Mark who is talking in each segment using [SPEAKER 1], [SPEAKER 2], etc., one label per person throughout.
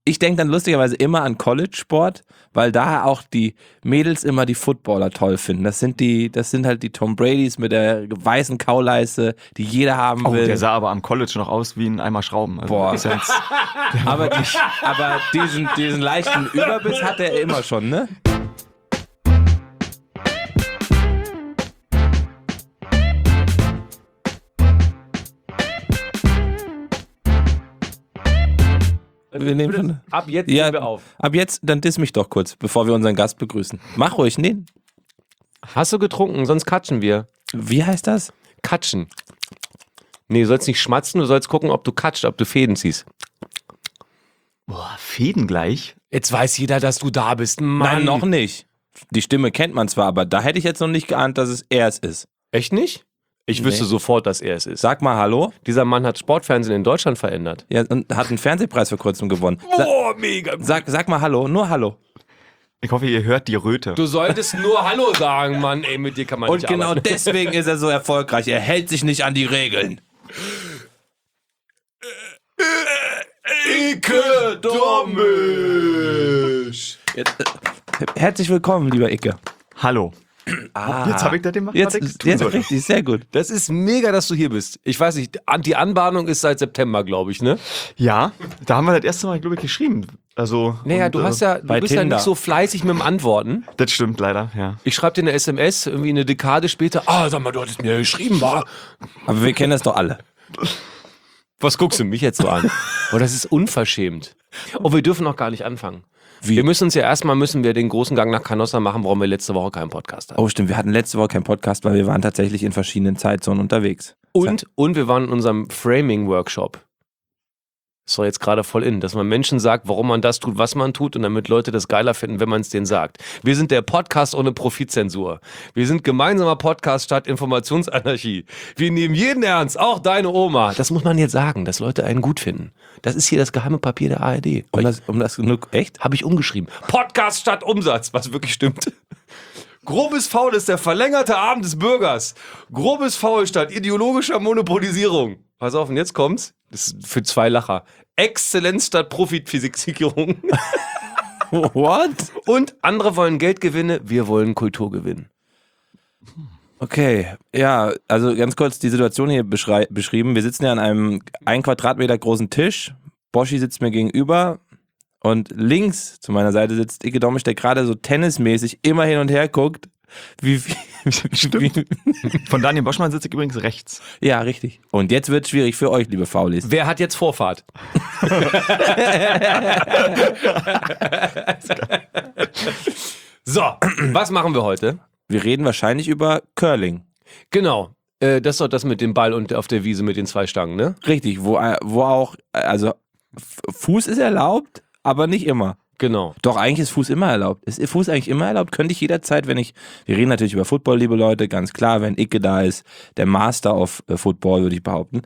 [SPEAKER 1] ich denke dann lustigerweise immer an College-Sport, weil da auch die Mädels immer die Footballer toll finden. Das sind halt die Tom Bradys mit der weißen Kauleiste, die jeder haben will.
[SPEAKER 2] Der sah aber am College noch aus wie ein Eimer Schrauben. Also
[SPEAKER 1] Boah.
[SPEAKER 2] ist ja jetzt
[SPEAKER 1] aber diesen leichten Überbiss hat er immer schon, ne? Wir nehmen schon.
[SPEAKER 3] Ab jetzt nehmen wir auf.
[SPEAKER 1] Ab jetzt, dann diss mich doch kurz, bevor wir unseren Gast begrüßen. Mach ruhig, nee.
[SPEAKER 3] Hast du getrunken? Sonst katschen wir.
[SPEAKER 1] Wie heißt das?
[SPEAKER 3] Katschen. Nee, du sollst nicht schmatzen, du sollst gucken, ob du katscht, ob du Fäden ziehst.
[SPEAKER 2] boah, Fäden gleich.
[SPEAKER 3] Jetzt weiß jeder, dass du da bist. Mann.
[SPEAKER 1] Nein, noch nicht. Die Stimme kennt man zwar, aber da hätte ich jetzt noch nicht geahnt, dass er es ist.
[SPEAKER 3] Echt nicht? Ich wüsste sofort, dass er es ist.
[SPEAKER 1] Sag mal Hallo.
[SPEAKER 3] Dieser Mann hat Sportfernsehen in Deutschland verändert.
[SPEAKER 1] Ja, und hat einen Fernsehpreis vor kurzem gewonnen.
[SPEAKER 3] Boah, mega gut.
[SPEAKER 1] Sag mal Hallo, nur Hallo.
[SPEAKER 2] Ich hoffe, ihr hört die Röte.
[SPEAKER 3] Du solltest nur Hallo sagen, Mann. Ey, mit dir kann man
[SPEAKER 1] Und
[SPEAKER 3] nicht
[SPEAKER 1] genau
[SPEAKER 3] arbeiten.
[SPEAKER 1] deswegen ist er so erfolgreich. Er hält sich nicht an die Regeln.
[SPEAKER 3] Icke Dommisch.
[SPEAKER 1] Herzlich willkommen, lieber Icke.
[SPEAKER 2] Hallo. Jetzt habe ich das gemacht, was ich tun
[SPEAKER 1] Jetzt
[SPEAKER 2] sollte.
[SPEAKER 1] richtig, sehr gut.
[SPEAKER 3] Das ist mega, dass du hier bist. Ich weiß nicht, die Anbahnung ist seit September, glaube ich, ne?
[SPEAKER 2] Ja, da haben wir das erste Mal, glaube ich, geschrieben. Also,
[SPEAKER 3] Naja,
[SPEAKER 2] und,
[SPEAKER 3] du bist ja
[SPEAKER 1] Tinder.
[SPEAKER 3] nicht so fleißig mit dem Antworten.
[SPEAKER 2] Das stimmt leider, ja.
[SPEAKER 3] Ich schreibe dir eine SMS, irgendwie eine Dekade später. Sag mal, du hattest mir ja geschrieben, war.
[SPEAKER 1] Aber wir kennen das doch alle.
[SPEAKER 3] Was guckst du mich jetzt so an? Oh, das ist unverschämt. Oh, wir dürfen noch gar nicht anfangen. Wir müssen uns ja erstmal den großen Gang nach Canossa machen, warum wir letzte Woche keinen Podcast hatten.
[SPEAKER 1] Oh stimmt, wir hatten letzte Woche keinen Podcast, weil wir waren tatsächlich in verschiedenen Zeitzonen unterwegs.
[SPEAKER 3] Und wir waren in unserem Framing-Workshop. Das war jetzt gerade voll in, dass man Menschen sagt, warum man das tut, was man tut und damit Leute das geiler finden, wenn man es denen sagt. Wir sind der Podcast ohne Profitzensur. Wir sind gemeinsamer Podcast statt Informationsanarchie. Wir nehmen jeden ernst, auch deine Oma. Das muss man jetzt sagen, dass Leute einen gut finden. Das ist hier das geheime Papier der ARD.
[SPEAKER 1] Echt?
[SPEAKER 3] Habe ich umgeschrieben. Podcast statt Umsatz, was wirklich stimmt. Grobes Faul ist der verlängerte Arm des Bürgers. Grobes Faul statt ideologischer Monopolisierung. Pass auf, und jetzt kommt's. Das ist für 2 Lacher. Exzellenz statt Profitfixierung.
[SPEAKER 1] What?
[SPEAKER 3] Und andere wollen Geldgewinne, wir wollen Kulturgewinn.
[SPEAKER 1] Okay, ja, also ganz kurz die Situation hier beschrieben. Wir sitzen ja an einem 1 Quadratmeter großen Tisch. Boschi sitzt mir gegenüber und links zu meiner Seite sitzt Icke Dommisch, der gerade so tennismäßig immer hin und her guckt.
[SPEAKER 2] Stimmt. Von Daniel Boschmann sitze ich übrigens rechts.
[SPEAKER 1] Ja, richtig. Und jetzt wird es schwierig für euch, liebe Faulis.
[SPEAKER 3] Wer hat jetzt Vorfahrt? So, was machen wir heute?
[SPEAKER 1] Wir reden wahrscheinlich über Curling.
[SPEAKER 3] Genau. Das ist doch das mit dem Ball und auf der Wiese mit den 2 Stangen, ne?
[SPEAKER 1] Richtig, wo auch, also Fuß ist erlaubt, aber nicht immer.
[SPEAKER 3] Genau.
[SPEAKER 1] Doch, eigentlich ist Fuß immer erlaubt. Ist Fuß eigentlich immer erlaubt? Könnte ich jederzeit, wir reden natürlich über Football, liebe Leute, ganz klar, wenn Icke da ist, der Master of Football, würde ich behaupten.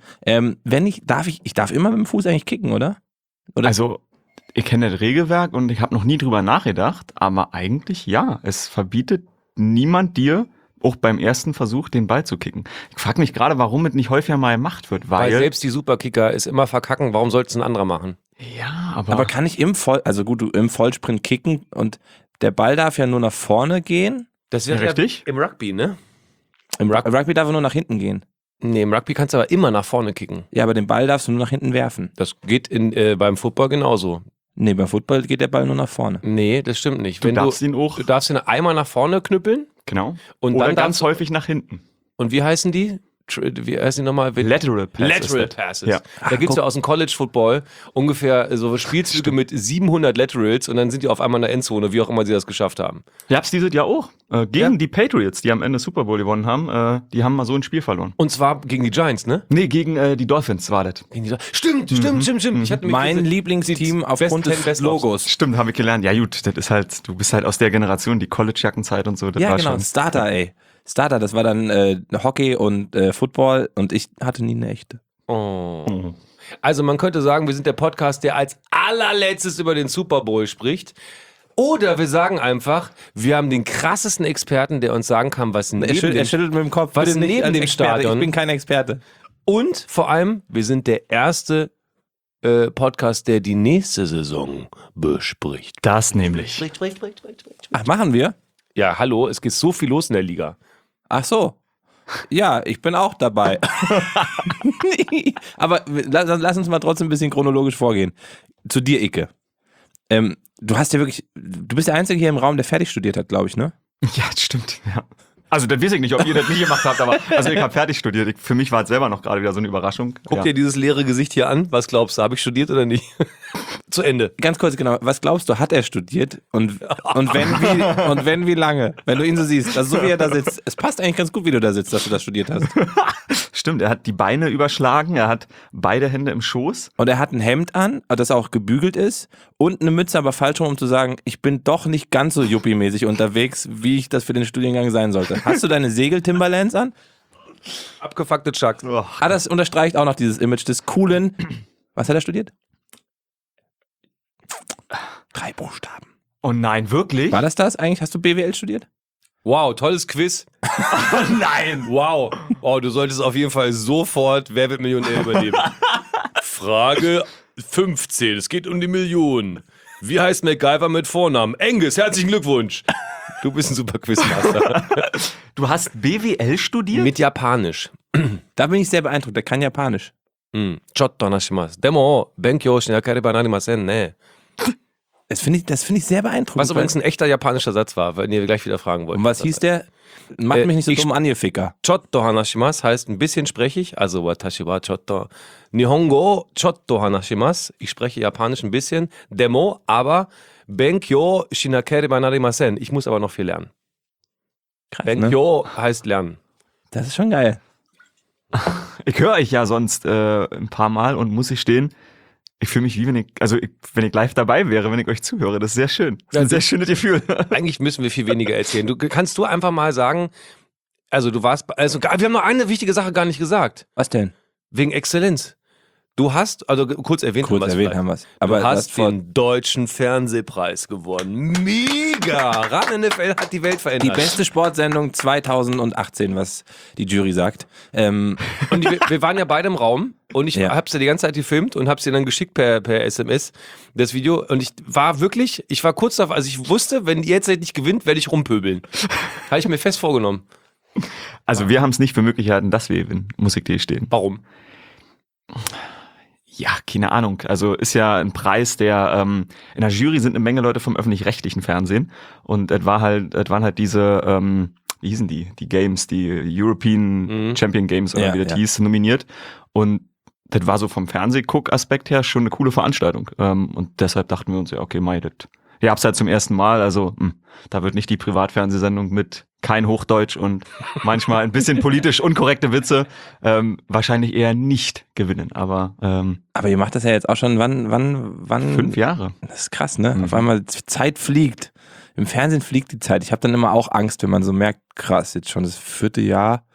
[SPEAKER 1] Ich darf immer mit dem Fuß eigentlich kicken, oder?
[SPEAKER 2] Also, ich kenne das Regelwerk und ich habe noch nie drüber nachgedacht, aber eigentlich ja, es verbietet niemand dir, auch beim ersten Versuch, den Ball zu kicken. Ich frage mich gerade, warum es nicht häufiger mal gemacht wird,
[SPEAKER 3] Weil selbst die Superkicker es immer verkacken, warum soll es ein anderer machen?
[SPEAKER 2] Ja, aber
[SPEAKER 1] Aber kann ich im Vollsprint kicken und der Ball darf ja nur nach vorne gehen?
[SPEAKER 3] Das wäre
[SPEAKER 2] Ja, richtig.
[SPEAKER 3] im Rugby, ne?
[SPEAKER 1] Im Rugby darf er nur nach hinten gehen.
[SPEAKER 3] Nee, im Rugby kannst du aber immer nach vorne kicken.
[SPEAKER 1] Ja, aber den Ball darfst du nur nach hinten werfen.
[SPEAKER 3] Das geht beim Football genauso.
[SPEAKER 1] Nee, beim Football geht der Ball nur nach vorne.
[SPEAKER 3] Nee, das stimmt nicht.
[SPEAKER 2] du darfst ihn auch,
[SPEAKER 3] Du darfst ihn einmal nach vorne knüppeln.
[SPEAKER 2] genau,
[SPEAKER 3] Und
[SPEAKER 2] oder
[SPEAKER 3] dann
[SPEAKER 2] ganz
[SPEAKER 3] darfst du-
[SPEAKER 2] häufig nach hinten.
[SPEAKER 3] Und wie heißen die? Wie heißen die nochmal?
[SPEAKER 2] Lateral Passes.
[SPEAKER 3] Lateral Passes.
[SPEAKER 2] Ja.
[SPEAKER 3] Da gibt's ja aus dem College Football ungefähr so Spielzüge mit 700 Laterals und dann sind die auf einmal in der Endzone, wie auch immer sie das geschafft haben.
[SPEAKER 2] Gab's dieses Jahr auch. Gegen die Patriots, die am Ende Super Bowl gewonnen haben, die haben mal so ein Spiel verloren.
[SPEAKER 3] Und zwar gegen die Giants, ne?
[SPEAKER 2] Nee, gegen die Dolphins war das.
[SPEAKER 3] Stimmt. Ich hatte
[SPEAKER 1] Mein Lieblingsteam aufgrund des
[SPEAKER 3] Best
[SPEAKER 1] Logos.
[SPEAKER 2] Stimmt, habe ich gelernt. Ja gut, das ist halt, du bist halt aus der Generation, die College-Jackenzeit und so. Das
[SPEAKER 1] Ja,
[SPEAKER 2] war
[SPEAKER 1] genau,
[SPEAKER 2] schon.
[SPEAKER 1] Starter, ey. Starter, das war dann Hockey und Football und ich hatte nie eine echte.
[SPEAKER 3] Oh. Also man könnte sagen, wir sind der Podcast, der als allerletztes über den Super Bowl spricht. Oder wir sagen einfach, wir haben den krassesten Experten, der uns sagen kann, was neben
[SPEAKER 1] Er schüttelt mit dem Kopf.
[SPEAKER 3] was
[SPEAKER 1] Bitte nicht
[SPEAKER 3] neben
[SPEAKER 1] als
[SPEAKER 3] dem
[SPEAKER 1] Experte.
[SPEAKER 3] Stadion-
[SPEAKER 1] Ich bin kein Experte.
[SPEAKER 3] Und vor allem, wir sind der erste Podcast, der die nächste Saison bespricht.
[SPEAKER 2] Das nämlich.
[SPEAKER 1] Ach, machen wir?
[SPEAKER 3] Ja, hallo, es geht so viel los in der Liga.
[SPEAKER 1] Ach so. Ja, ich bin auch dabei. Aber lass uns mal trotzdem ein bisschen chronologisch vorgehen. Zu dir, Icke. Du bist der Einzige hier im Raum, der fertig studiert hat, glaube ich, ne?
[SPEAKER 2] Ja, das stimmt. Ja. Also, das weiß ich nicht, ob ihr das nicht gemacht habt, aber also ich habe fertig studiert. Für mich war es selber noch gerade wieder so eine Überraschung.
[SPEAKER 3] Guck dir dieses leere Gesicht hier an. Was glaubst du, habe ich studiert oder nicht? Zu Ende.
[SPEAKER 1] Ganz kurz, genau. Was glaubst du, hat er studiert? Und wenn, wie lange? Wenn du ihn so siehst, also so wie er da sitzt. Es passt eigentlich ganz gut, wie du da sitzt, dass du das studiert hast.
[SPEAKER 2] Stimmt, er hat die Beine überschlagen, er hat beide Hände im Schoß.
[SPEAKER 1] Und er hat ein Hemd an, das auch gebügelt ist. Und eine Mütze, aber falsch rum, um zu sagen, ich bin doch nicht ganz so yuppie-mäßig unterwegs, wie ich das für den Studiengang sein sollte. Hast du deine Segel-Timberlands an?
[SPEAKER 3] Abgefuckte Chucks.
[SPEAKER 2] Oh.
[SPEAKER 1] Das unterstreicht auch noch dieses Image des coolen. Was hat er studiert? 3 Buchstaben.
[SPEAKER 2] Oh nein, wirklich?
[SPEAKER 1] War das? Eigentlich hast du BWL studiert?
[SPEAKER 3] Wow, tolles Quiz.
[SPEAKER 2] Oh nein!
[SPEAKER 3] Wow. Oh, du solltest auf jeden Fall sofort Wer wird Millionär übernehmen. Frage 15. Es geht um die Million. Wie heißt MacGyver mit Vornamen? Angus, herzlichen Glückwunsch. Du bist ein super Quizmaster.
[SPEAKER 2] Du hast BWL studiert?
[SPEAKER 3] Mit Japanisch.
[SPEAKER 1] Da bin ich sehr beeindruckt, der kann Japanisch.
[SPEAKER 3] Chotto nashimasu. Demo, benkyou shinakeréba narimasen ne.
[SPEAKER 1] Das finde ich sehr beeindruckend.
[SPEAKER 3] Was übrigens ein echter japanischer Satz war, wenn ihr gleich wieder fragen wollt.
[SPEAKER 1] Und was hieß der? Macht mich nicht so
[SPEAKER 3] ich-
[SPEAKER 1] dumm an, ihr Ficker.
[SPEAKER 3] Chotto hanashimasu heißt ein bisschen sprechig, also watashi wa chotto Nihongo chotto hanashimasu. Ich spreche Japanisch ein bisschen. Demo, aber benkyou shinakeréba narimasen. Ich muss aber noch viel lernen.
[SPEAKER 1] Krass, ne?
[SPEAKER 3] Benkyou heißt lernen.
[SPEAKER 1] Das ist schon geil.
[SPEAKER 2] Ich höre euch ja sonst ein paar Mal und muss ich stehen, ich fühle mich wie wenn ich live dabei wäre, wenn ich euch zuhöre. Das ist sehr schön. Das ist ein sehr schönes Gefühl.
[SPEAKER 3] Eigentlich müssen wir viel weniger erzählen. Kannst du einfach mal sagen, wir haben noch eine wichtige Sache gar nicht gesagt.
[SPEAKER 1] Was denn?
[SPEAKER 3] Wegen Exzellenz. Du hast, also kurz erwähnt haben wir es.
[SPEAKER 1] Aber
[SPEAKER 3] Du hast
[SPEAKER 1] vor
[SPEAKER 3] den Deutschen Fernsehpreis gewonnen. Mega! Ran NFL hat die Welt
[SPEAKER 1] die
[SPEAKER 3] verändert.
[SPEAKER 1] beste Sportsendung 2018, was die Jury sagt.
[SPEAKER 3] Und wir waren ja beide im Raum und ich
[SPEAKER 1] Ja.
[SPEAKER 3] hab's dir die ganze Zeit gefilmt und hab's dir dann geschickt per SMS, das Video. Und ich war kurz davor, also ich wusste, wenn die jetzt nicht gewinnt, werde ich rumpöbeln. Habe ich mir fest vorgenommen.
[SPEAKER 2] Also wir haben es nicht für möglich gehalten, dass wir gewinnen, muss ich dir stehen.
[SPEAKER 3] Warum?
[SPEAKER 2] Ja, keine Ahnung. Also ist ja ein Preis, der in der Jury sind eine Menge Leute vom öffentlich-rechtlichen Fernsehen und es waren halt diese, wie hießen die Games, die European Champion Games oder
[SPEAKER 1] Ja,
[SPEAKER 2] wie das
[SPEAKER 1] ja.
[SPEAKER 2] hieß, nominiert und das war so vom Fernsehguck-Aspekt her schon eine coole Veranstaltung und deshalb dachten wir uns ja, okay, ihr habt's halt zum ersten Mal, also da wird nicht die Privatfernsehsendung mit kein Hochdeutsch und manchmal ein bisschen politisch unkorrekte Witze wahrscheinlich eher nicht gewinnen, aber
[SPEAKER 1] Aber ihr macht das ja jetzt auch schon, wann?
[SPEAKER 2] 5 Jahre.
[SPEAKER 1] Das ist krass, ne? Auf einmal, Zeit fliegt. Im Fernsehen fliegt die Zeit. Ich habe dann immer auch Angst, wenn man so merkt, krass, jetzt schon das 4. Jahr.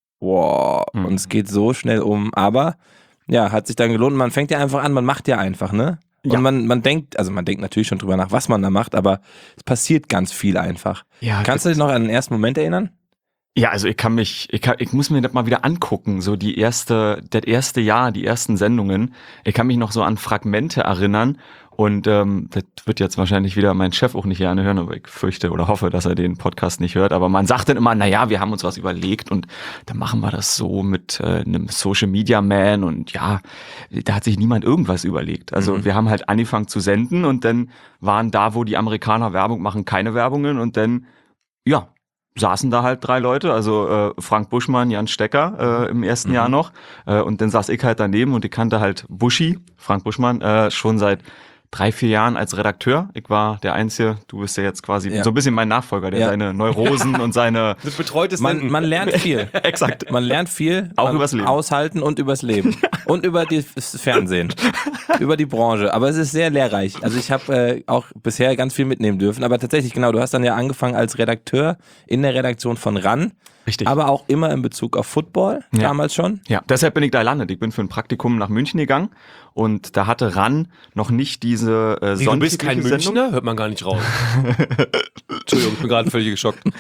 [SPEAKER 1] Wow. Und es geht so schnell um. Aber ja, hat sich dann gelohnt. Man fängt ja einfach an, man macht ja einfach, ne? Und
[SPEAKER 2] Ja.
[SPEAKER 1] man denkt natürlich schon drüber nach, was man da macht, aber es passiert ganz viel einfach.
[SPEAKER 2] Ja,
[SPEAKER 1] Kannst du dich noch an den ersten Moment erinnern?
[SPEAKER 2] Ja, also ich muss mir das mal wieder angucken, so das erste Jahr, die ersten Sendungen. Ich kann mich noch so an Fragmente erinnern und das wird jetzt wahrscheinlich wieder mein Chef auch nicht gerne hören, aber ich fürchte oder hoffe, dass er den Podcast nicht hört. Aber man sagt dann immer, naja, wir haben uns was überlegt und dann machen wir das so mit einem Social Media Man und ja, da hat sich niemand irgendwas überlegt. Also wir haben halt angefangen zu senden und dann waren da, wo die Amerikaner Werbung machen, keine Werbungen und dann, ja, saßen da halt 3 Leute, also Frank Buschmann, Jan Stecker im ersten Jahr noch und dann saß ich halt daneben und ich kannte halt Frank Buschmann, schon seit 3-4 Jahren als Redakteur. Ich war der Einzige, du bist ja jetzt quasi so ein bisschen mein Nachfolger, der seine Neurosen und seine...
[SPEAKER 3] Das betreutes
[SPEAKER 1] Man lernt viel.
[SPEAKER 2] Exakt.
[SPEAKER 1] Man lernt viel.
[SPEAKER 2] Auch übers Leben.
[SPEAKER 1] Aushalten und übers Leben. Und über das Fernsehen. Über die Branche. Aber es ist sehr lehrreich. Also ich habe auch bisher ganz viel mitnehmen dürfen. Aber tatsächlich, genau, du hast dann ja angefangen als Redakteur in der Redaktion von RAN.
[SPEAKER 2] Richtig.
[SPEAKER 1] Aber auch immer in Bezug auf Football, damals schon.
[SPEAKER 2] Ja, deshalb bin ich da gelandet. Ich bin für ein Praktikum nach München gegangen und da hatte RAN noch nicht diese
[SPEAKER 3] Du bist kein
[SPEAKER 2] sonntägliche Sendung.
[SPEAKER 3] Münchner? Hört man gar nicht raus. Entschuldigung, ich bin gerade völlig geschockt.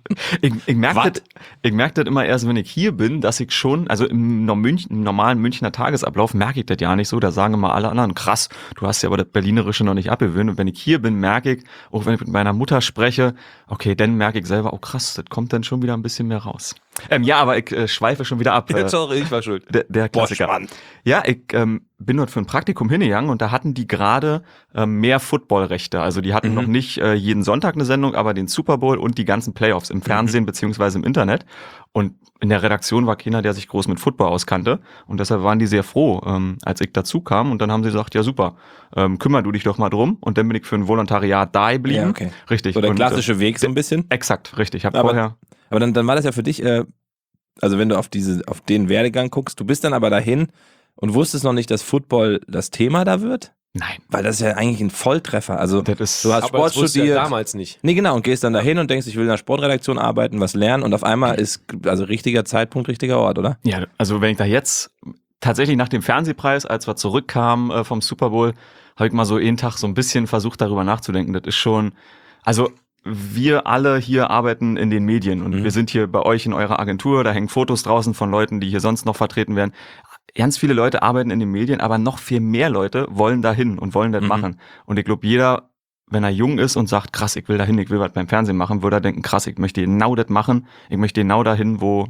[SPEAKER 2] Ich merke das immer erst, wenn ich hier bin, dass ich schon, also im normalen Münchner Tagesablauf merke ich das ja nicht so. Da sagen immer alle anderen, krass, du hast ja aber das Berlinerische noch nicht abgewöhnt. Und wenn ich hier bin, merke ich, auch wenn ich mit meiner Mutter spreche, okay, dann merke ich selber, oh krass, das kommt dann schon wieder ein bisschen mehr raus. Ja, aber ich schweife schon wieder ab.
[SPEAKER 3] Sorry, ich war schuld.
[SPEAKER 2] Der Klassiker.
[SPEAKER 3] Boah,
[SPEAKER 2] ja, ich bin dort für ein Praktikum hingegangen und da hatten die gerade mehr Footballrechte. Also die hatten noch nicht jeden Sonntag eine Sendung, aber den Super Bowl und die ganzen Playoffs im Fernsehen beziehungsweise im Internet. Und in der Redaktion war keiner, der sich groß mit Football auskannte. Und deshalb waren die sehr froh, als ich dazu kam. Und dann haben sie gesagt, ja super, kümmer du dich doch mal drum. Und dann bin ich für ein Volontariat da geblieben.
[SPEAKER 1] Ja, okay.
[SPEAKER 2] Richtig.
[SPEAKER 1] So der
[SPEAKER 2] Und,
[SPEAKER 1] klassische Weg so ein bisschen.
[SPEAKER 2] Exakt, richtig.
[SPEAKER 1] Aber dann war das ja für dich, also wenn du auf den Werdegang guckst, du bist dann aber dahin und wusstest noch nicht, dass Football das Thema da wird?
[SPEAKER 2] Nein.
[SPEAKER 1] Weil das ist ja eigentlich ein Volltreffer. Also du hast Sport
[SPEAKER 3] das wusste
[SPEAKER 1] studiert.
[SPEAKER 3] ja damals nicht.
[SPEAKER 1] Nee, genau, und gehst dann dahin und denkst, ich will in der Sportredaktion arbeiten, was lernen und auf einmal ist, also richtiger Zeitpunkt, richtiger Ort, oder?
[SPEAKER 2] Ja, also wenn ich da jetzt tatsächlich nach dem Fernsehpreis, als wir zurückkamen vom Super Bowl, habe ich mal so einen Tag so ein bisschen versucht, darüber nachzudenken. Das ist schon, also wir alle hier arbeiten in den Medien und wir sind hier bei euch in eurer Agentur, da hängen Fotos draußen von Leuten, die hier sonst noch vertreten werden. Ganz viele Leute arbeiten in den Medien, aber noch viel mehr Leute wollen dahin und wollen das machen. Und ich glaube, jeder, wenn er jung ist und sagt, krass, ich will dahin, ich will was beim Fernsehen machen, würde er denken, krass, ich möchte genau das machen, ich möchte genau dahin, wo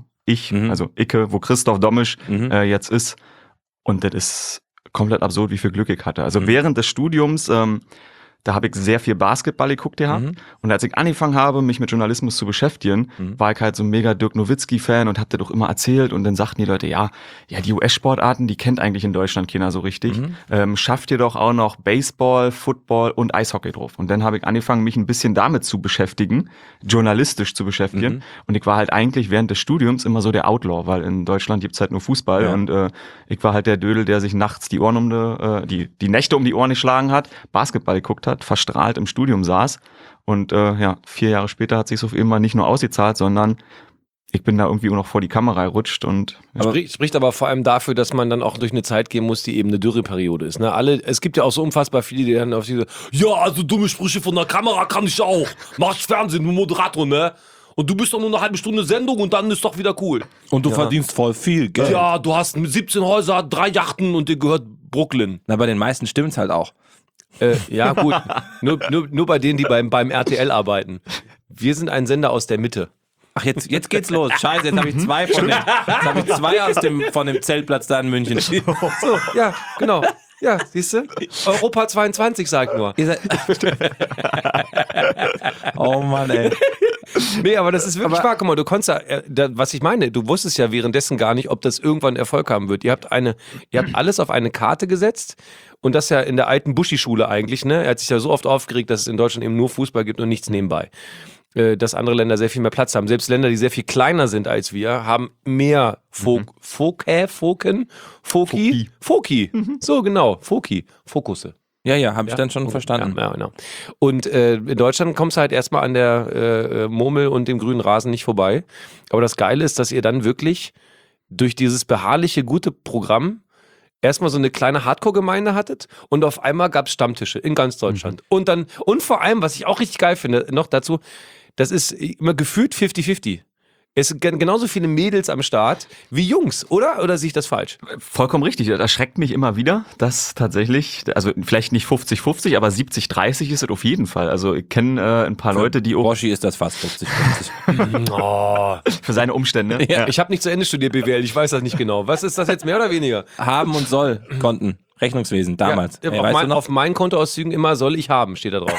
[SPEAKER 2] wo Christoph Dommisch jetzt ist. Und das ist komplett absurd, wie viel Glück ich hatte. Also während des Studiums, da habe ich sehr viel Basketball geguckt gehabt. Und als ich angefangen habe, mich mit Journalismus zu beschäftigen, war ich halt so ein mega Dirk Nowitzki-Fan und hab das doch immer erzählt. Und dann sagten die Leute, ja, die US-Sportarten, die kennt eigentlich in Deutschland keiner so richtig. Schafft ihr doch auch noch Baseball, Football und Eishockey drauf. Und dann habe ich angefangen, mich ein bisschen damit zu beschäftigen, journalistisch zu beschäftigen. Und ich war halt eigentlich während des Studiums immer so der Outlaw, weil in Deutschland gibt's halt nur Fußball. Ja. Und ich war halt der Dödel, der sich nachts die Ohren die Nächte um die Ohren geschlagen hat, Basketball geguckt hat, verstrahlt im Studium saß und 4 Jahre später hat sich auf einmal nicht nur ausgezahlt, sondern ich bin da irgendwie noch vor die Kamera gerutscht und
[SPEAKER 3] Spricht aber vor allem dafür, dass man dann auch durch eine Zeit gehen muss, die eben eine Dürreperiode ist. Ne? Es gibt ja auch so unfassbar viele, die dann auf diese, ja, also dumme Sprüche von der Kamera kann ich auch. Mach ich Fernsehen, nur Moderator, ne? Und du bist doch nur eine halbe Stunde Sendung und dann ist doch wieder cool.
[SPEAKER 1] Und du verdienst voll viel Geld.
[SPEAKER 3] Ja, du hast 17 Häuser, 3 Yachten und dir gehört Brooklyn.
[SPEAKER 1] Na, bei den meisten stimmt's halt auch.
[SPEAKER 3] Ja, gut. nur bei denen, die beim RTL arbeiten. Wir sind ein Sender aus der Mitte.
[SPEAKER 1] Ach, jetzt geht's los. Scheiße, jetzt habe ich zwei von dem Zeltplatz da in München.
[SPEAKER 3] So, ja, genau. Ja, siehst du? Europa 22 sagt nur.
[SPEAKER 1] Oh Mann, ey.
[SPEAKER 3] Nee, aber das ist wirklich wahr. Guck mal, du konntest was ich meine, du wusstest ja währenddessen gar nicht, ob das irgendwann Erfolg haben wird. Ihr habt alles auf eine Karte gesetzt und das ja in der alten Buschi-Schule eigentlich, ne? Er hat sich ja so oft aufgeregt, dass es in Deutschland eben nur Fußball gibt und nichts nebenbei. Dass andere Länder sehr viel mehr Platz haben. Selbst Länder, die sehr viel kleiner sind als wir, haben mehr Foki. So genau, Fokusse.
[SPEAKER 1] Ja, habe ich dann schon verstanden.
[SPEAKER 3] Ja, genau. Und in Deutschland kommst du halt erstmal an der Murmel und dem grünen Rasen nicht vorbei. Aber das Geile ist, dass ihr dann wirklich durch dieses beharrliche, gute Programm erstmal so eine kleine Hardcore-Gemeinde hattet und auf einmal gab es Stammtische in ganz Deutschland. Und vor allem, was ich auch richtig geil finde, noch dazu, das ist immer gefühlt 50-50. Es sind genauso viele Mädels am Start wie Jungs, oder? Oder sehe ich das falsch?
[SPEAKER 2] Vollkommen richtig. Das erschreckt mich immer wieder, dass tatsächlich, also vielleicht nicht 50-50, aber 70-30 ist es auf jeden Fall. Also ich kenne ein paar Leute, die auch...
[SPEAKER 1] Boschi ist das fast 50-50.
[SPEAKER 2] Oh, für seine Umstände.
[SPEAKER 3] Ja. Ich habe nicht zu Ende studiert BWL, ich weiß das nicht genau. Was ist das jetzt, mehr oder weniger?
[SPEAKER 1] Haben und soll Konten. Rechnungswesen, damals.
[SPEAKER 3] Ja, auf meinen Kontoauszügen immer soll ich haben, steht da drauf.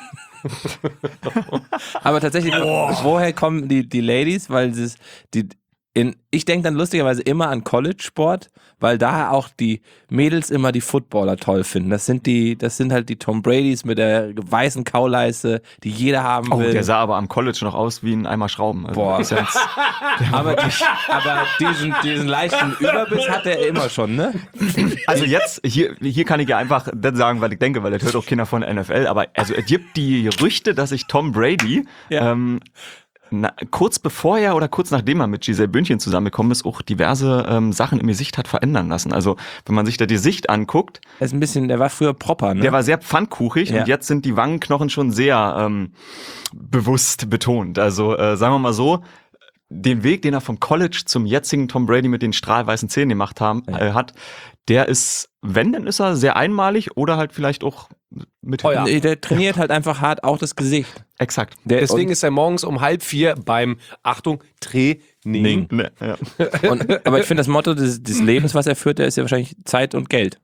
[SPEAKER 1] Aber tatsächlich, woher kommen die Ladies? Weil ich denke dann lustigerweise immer an College-Sport, weil da auch die Mädels immer die Footballer toll finden. Das sind halt die Tom Bradys mit der weißen Kauleiste, die jeder haben will.
[SPEAKER 2] Der sah aber am College noch aus wie ein Eimer Schrauben. Also
[SPEAKER 1] boah. Aber diesen leichten Überbiss hat er immer schon, ne?
[SPEAKER 2] Also jetzt, hier kann ich ja einfach das sagen, weil ich denke, weil das hört auch keiner von der NFL, aber also es gibt die Gerüchte, dass sich Tom Brady kurz bevor er oder kurz nachdem er mit Giselle Bündchen zusammengekommen ist, auch diverse Sachen im Gesicht hat verändern lassen. Also wenn man sich da die Sicht anguckt,
[SPEAKER 1] Der war früher proper, ne?
[SPEAKER 2] der war sehr pfannkuchig
[SPEAKER 1] Ja.
[SPEAKER 2] und jetzt sind die Wangenknochen schon sehr bewusst betont. Also sagen wir mal so, den Weg, den er vom College zum jetzigen Tom Brady mit den strahlweißen Zähnen gemacht hat, der ist, wenn, dann ist er sehr einmalig oder halt vielleicht auch mit
[SPEAKER 3] Teuer.
[SPEAKER 1] Nee, der trainiert halt einfach hart auch das Gesicht.
[SPEAKER 2] Exakt.
[SPEAKER 3] Deswegen ist er morgens um 3:30 beim, Achtung, Training.
[SPEAKER 2] Ne, ja.
[SPEAKER 1] Aber ich finde, das Motto des Lebens, was er führt, der ist ja wahrscheinlich Zeit und Geld.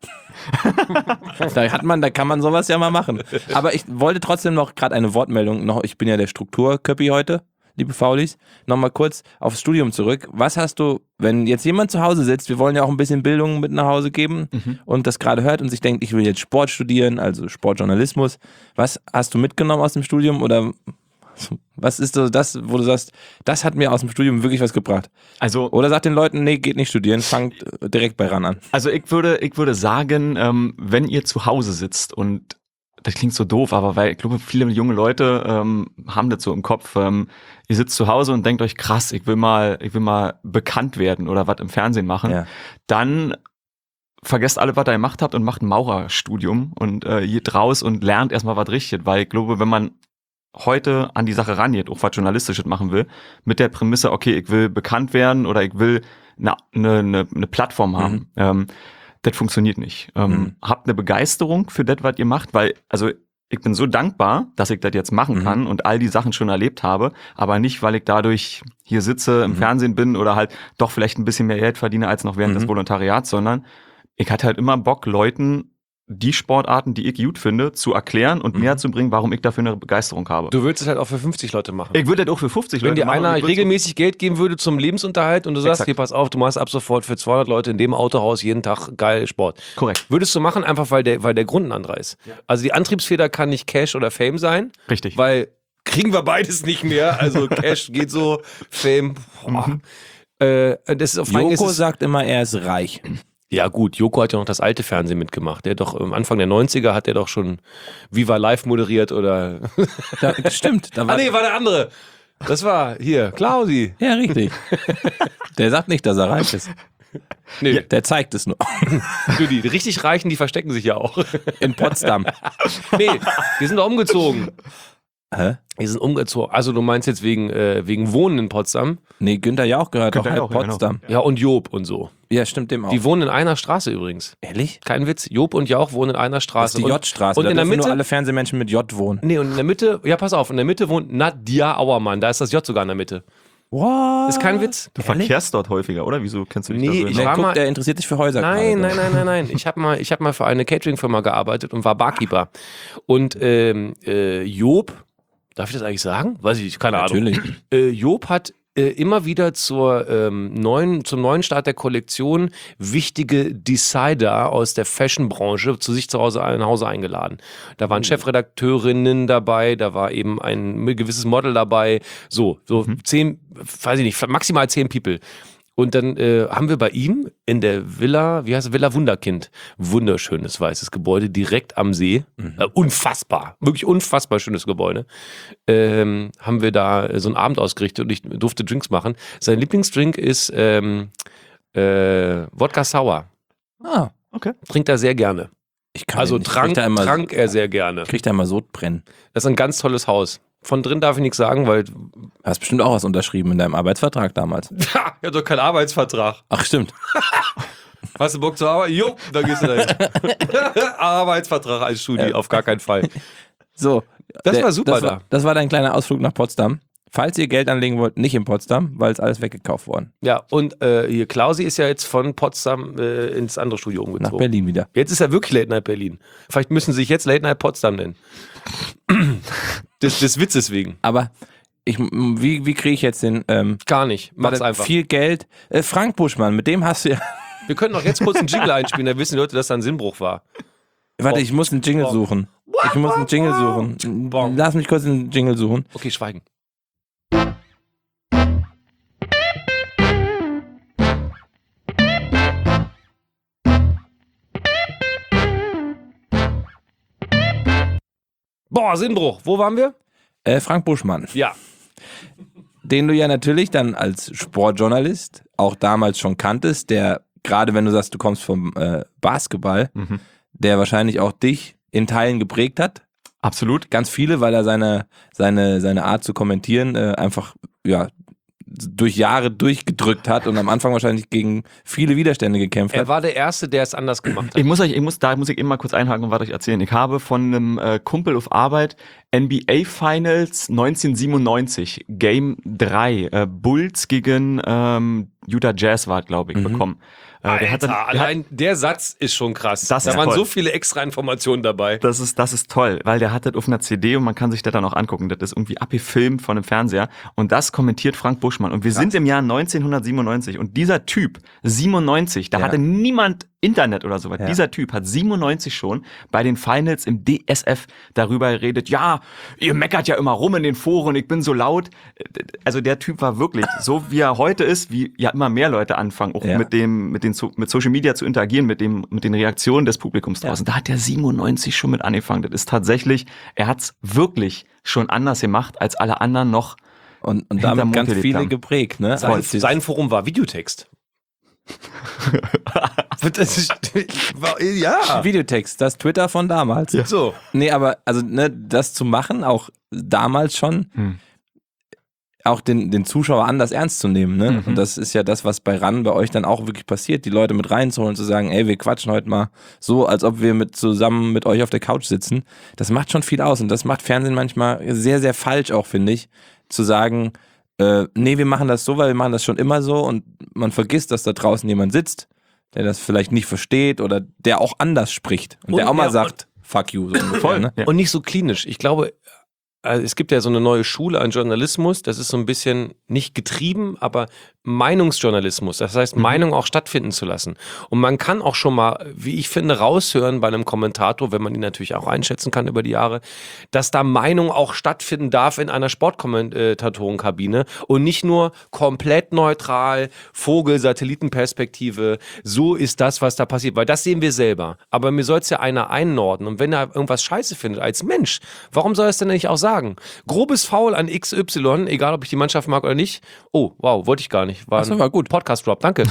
[SPEAKER 1] Da kann man sowas ja mal machen. Aber ich wollte trotzdem noch gerade eine Wortmeldung, ich bin ja der Strukturköppi heute, liebe Faulis, nochmal kurz aufs Studium zurück. Was hast du, wenn jetzt jemand zu Hause sitzt, wir wollen ja auch ein bisschen Bildung mit nach Hause geben und das gerade hört und sich denkt, ich will jetzt Sport studieren, also Sportjournalismus. Was hast du mitgenommen aus dem Studium oder was ist so das, wo du sagst, das hat mir aus dem Studium wirklich was gebracht?
[SPEAKER 2] Also
[SPEAKER 1] Oder sagt den Leuten, nee, geht nicht studieren, fangt direkt bei RAN an.
[SPEAKER 2] Also ich würde sagen, wenn ihr zu Hause sitzt und das klingt so doof, aber weil ich glaube, viele junge Leute haben das so im Kopf. Ihr sitzt zu Hause und denkt euch, krass, ich will mal bekannt werden oder was im Fernsehen machen.
[SPEAKER 1] Ja.
[SPEAKER 2] Dann vergesst alle, was ihr gemacht habt und macht ein Maurerstudium und geht raus und lernt erstmal was richtig. Weil ich glaube, wenn man heute an die Sache rangeht, auch was Journalistisches machen will, mit der Prämisse, okay, ich will bekannt werden oder ich will eine Plattform haben. Das funktioniert nicht. Habt eine Begeisterung für das, was ihr macht, weil, also ich bin so dankbar, dass ich das jetzt machen kann und all die Sachen schon erlebt habe, aber nicht, weil ich dadurch hier sitze, im Fernsehen bin oder halt doch vielleicht ein bisschen mehr Geld verdiene als noch während des Volontariats, sondern ich hatte halt immer Bock, Leuten die Sportarten, die ich gut finde, zu erklären und näher zu bringen, warum ich dafür eine Begeisterung habe.
[SPEAKER 3] Du würdest es halt auch für 50 Leute machen.
[SPEAKER 2] Ich würde das auch für 50
[SPEAKER 3] Wenn
[SPEAKER 2] Leute
[SPEAKER 3] dir
[SPEAKER 2] machen.
[SPEAKER 3] einer
[SPEAKER 2] und ich würd's-
[SPEAKER 3] regelmäßig Geld geben würde zum Lebensunterhalt und du sagst,
[SPEAKER 2] Exakt.
[SPEAKER 3] hier pass auf, du machst ab sofort für 200 Leute in dem Autohaus jeden Tag geil Sport.
[SPEAKER 2] Korrekt.
[SPEAKER 3] Würdest du machen, einfach weil der Grund ein anderer ist. Also die Antriebsfeder kann nicht Cash oder Fame sein,
[SPEAKER 2] Richtig.
[SPEAKER 3] weil kriegen wir beides nicht mehr. Also Cash geht so, Fame, boah. Das ist auf Frank
[SPEAKER 1] Joko
[SPEAKER 3] ist es-
[SPEAKER 1] sagt immer, er ist reich.
[SPEAKER 3] Ja gut, Joko hat ja noch das alte Fernsehen mitgemacht. Der hat doch am Anfang der 90er hat er doch schon Viva Live moderiert oder...
[SPEAKER 1] Stimmt. Da war,
[SPEAKER 3] war der andere. Das war hier, Klausi.
[SPEAKER 1] ja, richtig. Der sagt nicht, dass er reich ist.
[SPEAKER 3] Nee,
[SPEAKER 1] Der zeigt es nur.
[SPEAKER 3] die richtig Reichen, die verstecken sich ja auch.
[SPEAKER 1] In Potsdam.
[SPEAKER 3] Nee, die sind doch umgezogen.
[SPEAKER 1] Hä?
[SPEAKER 3] Die sind umgezogen. Also du meinst jetzt wegen Wohnen in Potsdam?
[SPEAKER 1] Nee, Günther Jauch gehört doch
[SPEAKER 2] Günther
[SPEAKER 1] halb
[SPEAKER 2] Jauch, ja,
[SPEAKER 1] Potsdam.
[SPEAKER 3] Ja, und Job und so.
[SPEAKER 1] Ja, stimmt dem auch.
[SPEAKER 3] Die wohnen in einer Straße übrigens.
[SPEAKER 1] Ehrlich?
[SPEAKER 3] Kein Witz. Job und Jauch wohnen in einer
[SPEAKER 1] Das
[SPEAKER 3] Straße.
[SPEAKER 1] ist die J-Straße.
[SPEAKER 3] Und
[SPEAKER 1] da
[SPEAKER 3] in der
[SPEAKER 1] dürfen
[SPEAKER 3] Mitte...
[SPEAKER 1] nur alle Fernsehmenschen mit J wohnen.
[SPEAKER 3] Nee, und in der Mitte, ja pass auf, in der Mitte wohnt Nadja Auermann. Da ist das J sogar in der Mitte.
[SPEAKER 1] What?
[SPEAKER 3] Ist kein Witz.
[SPEAKER 2] Du verkehrst dort häufiger, oder? Wieso kennst du dich
[SPEAKER 3] Nee,
[SPEAKER 2] da so
[SPEAKER 3] ich
[SPEAKER 2] in-
[SPEAKER 3] war mal-
[SPEAKER 1] Der interessiert sich für Häuser.
[SPEAKER 3] Nein,
[SPEAKER 1] gerade.
[SPEAKER 3] nein. Ich hab mal für eine Catering-Firma gearbeitet und war Barkeeper. Und Job, darf ich das eigentlich sagen? Weiß ich nicht, keine
[SPEAKER 1] Natürlich.
[SPEAKER 3] Ahnung. Job hat immer wieder zum neuen Start der Kollektion wichtige Decider aus der Fashion-Branche zu sich zu Hause nach Hause eingeladen. Da waren Chefredakteurinnen dabei, da war eben ein gewisses Model dabei, so 10, weiß ich nicht, maximal 10 People. Und dann haben wir bei ihm in der Villa, wie heißt es, Villa Wunderkind, wunderschönes weißes Gebäude direkt am See, unfassbar, wirklich unfassbar schönes Gebäude, haben wir da so einen Abend ausgerichtet und ich durfte Drinks machen. Sein Lieblingsdrink ist Wodka Sour,
[SPEAKER 1] Ah,
[SPEAKER 3] trinkt er sehr gerne.
[SPEAKER 1] ich kann
[SPEAKER 3] Also
[SPEAKER 1] nicht. Kriegt
[SPEAKER 3] trank er sehr gerne.
[SPEAKER 1] Kriegt er immer Sodbrennen.
[SPEAKER 3] Das ist ein ganz tolles Haus. Von drin darf ich nichts sagen, weil
[SPEAKER 1] Du hast bestimmt auch was unterschrieben in deinem Arbeitsvertrag damals.
[SPEAKER 3] ja, doch keinen Arbeitsvertrag.
[SPEAKER 1] Ach, stimmt.
[SPEAKER 3] Hast du Bock zu arbeiten? Jo, dann gehst du dahin. Arbeitsvertrag als Studi, auf gar keinen Fall.
[SPEAKER 1] So.
[SPEAKER 3] Das war super
[SPEAKER 1] Das war dein kleiner Ausflug nach Potsdam. Falls ihr Geld anlegen wollt, nicht in Potsdam, weil es alles weggekauft worden.
[SPEAKER 3] Ja, und hier Klausi ist ja jetzt von Potsdam ins andere Studio
[SPEAKER 1] Nach
[SPEAKER 3] umgezogen.
[SPEAKER 1] Berlin wieder.
[SPEAKER 3] Jetzt ist er wirklich Late Night Berlin. Vielleicht müssen sie sich jetzt Late Night Potsdam nennen. Des Witzes wegen.
[SPEAKER 1] Aber wie kriege ich jetzt den
[SPEAKER 3] Gar nicht. Mach's
[SPEAKER 1] warte,
[SPEAKER 3] einfach.
[SPEAKER 1] viel Geld? Frank Buschmann, mit dem hast du ja.
[SPEAKER 3] Wir können doch jetzt kurz einen Jingle einspielen, da wissen die Leute, dass da ein Sinnbruch war.
[SPEAKER 1] Warte, ich muss einen Jingle suchen. Ich muss einen Jingle suchen. Lass mich kurz einen Jingle suchen.
[SPEAKER 3] Okay, schweigen. Boah, Sinnbruch. Wo waren wir?
[SPEAKER 1] Frank Buschmann.
[SPEAKER 3] Ja.
[SPEAKER 1] den du ja natürlich dann als Sportjournalist auch damals schon kanntest, der, gerade wenn du sagst, du kommst vom Basketball, der wahrscheinlich auch dich in Teilen geprägt hat.
[SPEAKER 2] Absolut.
[SPEAKER 1] Ganz viele, weil er seine Art zu kommentieren einfach, ja, durch Jahre durchgedrückt hat und am Anfang wahrscheinlich gegen viele Widerstände gekämpft
[SPEAKER 3] Er
[SPEAKER 1] hat.
[SPEAKER 3] war der Erste, der es anders gemacht hat.
[SPEAKER 2] Da muss ich eben mal kurz einhaken und was euch erzählen. Ich habe von einem Kumpel auf Arbeit NBA Finals 1997, Game 3, Bulls gegen Utah Jazz war, glaube ich, bekommen.
[SPEAKER 3] Allein der Satz ist schon krass. Da waren so viele extra Informationen dabei.
[SPEAKER 2] Das ist toll, weil der hat das auf einer CD und man kann sich das dann auch angucken. Das ist irgendwie abgefilmt von einem Fernseher und das kommentiert Frank Buschmann. Und wir sind im Jahr 1997 und dieser Typ, 97, da hatte niemand Internet oder sowas. Ja. Dieser Typ hat 97 schon bei den Finals im DSF darüber geredet, ja, ihr meckert ja immer rum in den Foren, ich bin so laut. Also der Typ war wirklich, so wie er heute ist, wie ja immer mehr Leute anfangen, auch mit Social Media zu interagieren, mit den Reaktionen des Publikums draußen. Da hat der 97 schon mit angefangen. Das ist tatsächlich, er hat's wirklich schon anders gemacht, als alle anderen noch.
[SPEAKER 1] Und damit ganz viele geprägt, ne?
[SPEAKER 3] Sein Forum war Videotext.
[SPEAKER 1] Ja. Videotext, das Twitter von damals.
[SPEAKER 3] Ja. So.
[SPEAKER 1] Nee, aber also das zu machen, auch damals schon, auch den Zuschauer anders ernst zu nehmen, ne? Und das ist ja das, was bei RAN bei euch dann auch wirklich passiert, die Leute mit reinzuholen, zu sagen, ey, wir quatschen heute mal so, als ob wir zusammen mit euch auf der Couch sitzen. Das macht schon viel aus und das macht Fernsehen manchmal sehr, sehr falsch auch, finde ich, zu sagen, nee, wir machen das so, weil wir machen das schon immer so und man vergisst, dass da draußen jemand sitzt, der das vielleicht nicht versteht oder der auch anders spricht und der auch mal sagt, fuck you. So ungefähr, ne?
[SPEAKER 3] Und nicht so klinisch. Ich glaube, es gibt ja so eine neue Schule an Journalismus, das ist so ein bisschen nicht getrieben, aber Meinungsjournalismus, das heißt Meinung auch stattfinden zu lassen. Und man kann auch schon mal, wie ich finde, raushören bei einem Kommentator, wenn man ihn natürlich auch einschätzen kann über die Jahre, dass da Meinung auch stattfinden darf in einer Sportkommentatorenkabine und nicht nur komplett neutral, Vogel-Satellitenperspektive, so ist das, was da passiert, weil das sehen wir selber. Aber mir soll es ja einer einnorden und wenn er irgendwas scheiße findet als Mensch, warum soll er es denn nicht auch sagen? Grobes Foul an XY, egal ob ich die Mannschaft mag oder nicht, oh, wow, wollte ich gar nicht.
[SPEAKER 1] War gut.
[SPEAKER 3] Podcast-Drop, danke.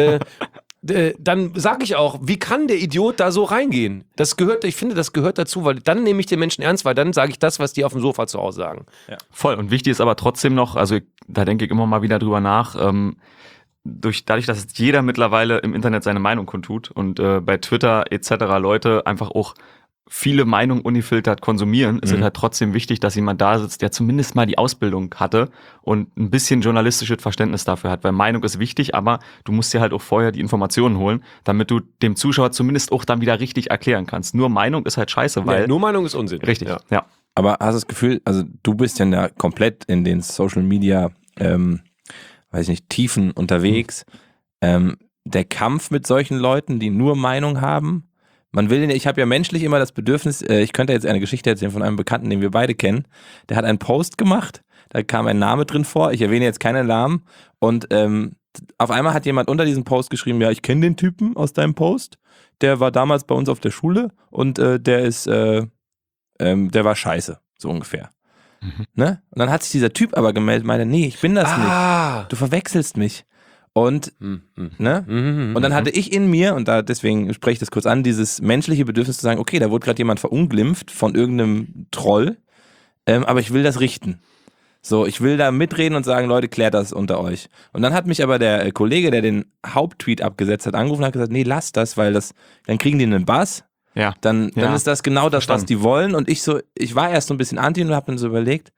[SPEAKER 3] Dann sage ich auch, wie kann der Idiot da so reingehen? Ich finde, das gehört dazu, weil dann nehme ich den Menschen ernst, weil dann sage ich das, was die auf dem Sofa zu Hause sagen.
[SPEAKER 2] Ja. Voll. Und wichtig ist aber trotzdem noch, also da denke ich immer mal wieder drüber nach, dadurch, dass jeder mittlerweile im Internet seine Meinung kundtut und bei Twitter etc. Leute einfach auch viele Meinungen ungefiltert konsumieren, ist es halt trotzdem wichtig, dass jemand da sitzt, der zumindest mal die Ausbildung hatte und ein bisschen journalistisches Verständnis dafür hat, weil Meinung ist wichtig, aber du musst dir halt auch vorher die Informationen holen, damit du dem Zuschauer zumindest auch dann wieder richtig erklären kannst. Nur Meinung ist halt scheiße, weil...
[SPEAKER 3] nur Meinung ist Unsinn.
[SPEAKER 2] Richtig, ja.
[SPEAKER 1] Aber hast du das Gefühl, also du bist ja komplett in den Social Media, weiß ich nicht, Tiefen unterwegs. Der Kampf mit solchen Leuten, die nur Meinung haben, ich habe ja menschlich immer das Bedürfnis, ich könnte jetzt eine Geschichte erzählen von einem Bekannten, den wir beide kennen, der hat einen Post gemacht, da kam ein Name drin vor, ich erwähne jetzt keinen Namen und auf einmal hat jemand unter diesem Post geschrieben, ja, ich kenne den Typen aus deinem Post, der war damals bei uns auf der Schule und der war scheiße, so ungefähr. Ne? Und dann hat sich dieser Typ aber gemeldet, meinte, nee, ich bin das nicht, du verwechselst mich. Und, ne? Und dann hatte ich in mir, und deswegen spreche ich das kurz an, dieses menschliche Bedürfnis zu sagen, okay, da wurde gerade jemand verunglimpft von irgendeinem Troll, aber ich will das richten. So, ich will da mitreden und sagen, Leute, klärt das unter euch. Und dann hat mich aber der Kollege, der den Haupttweet abgesetzt hat, angerufen und hat gesagt, nee, lass das, weil dann kriegen die einen Bass. Ja. Dann ist das genau das, was die wollen. Und ich war erst so ein bisschen anti und habe dann so überlegt,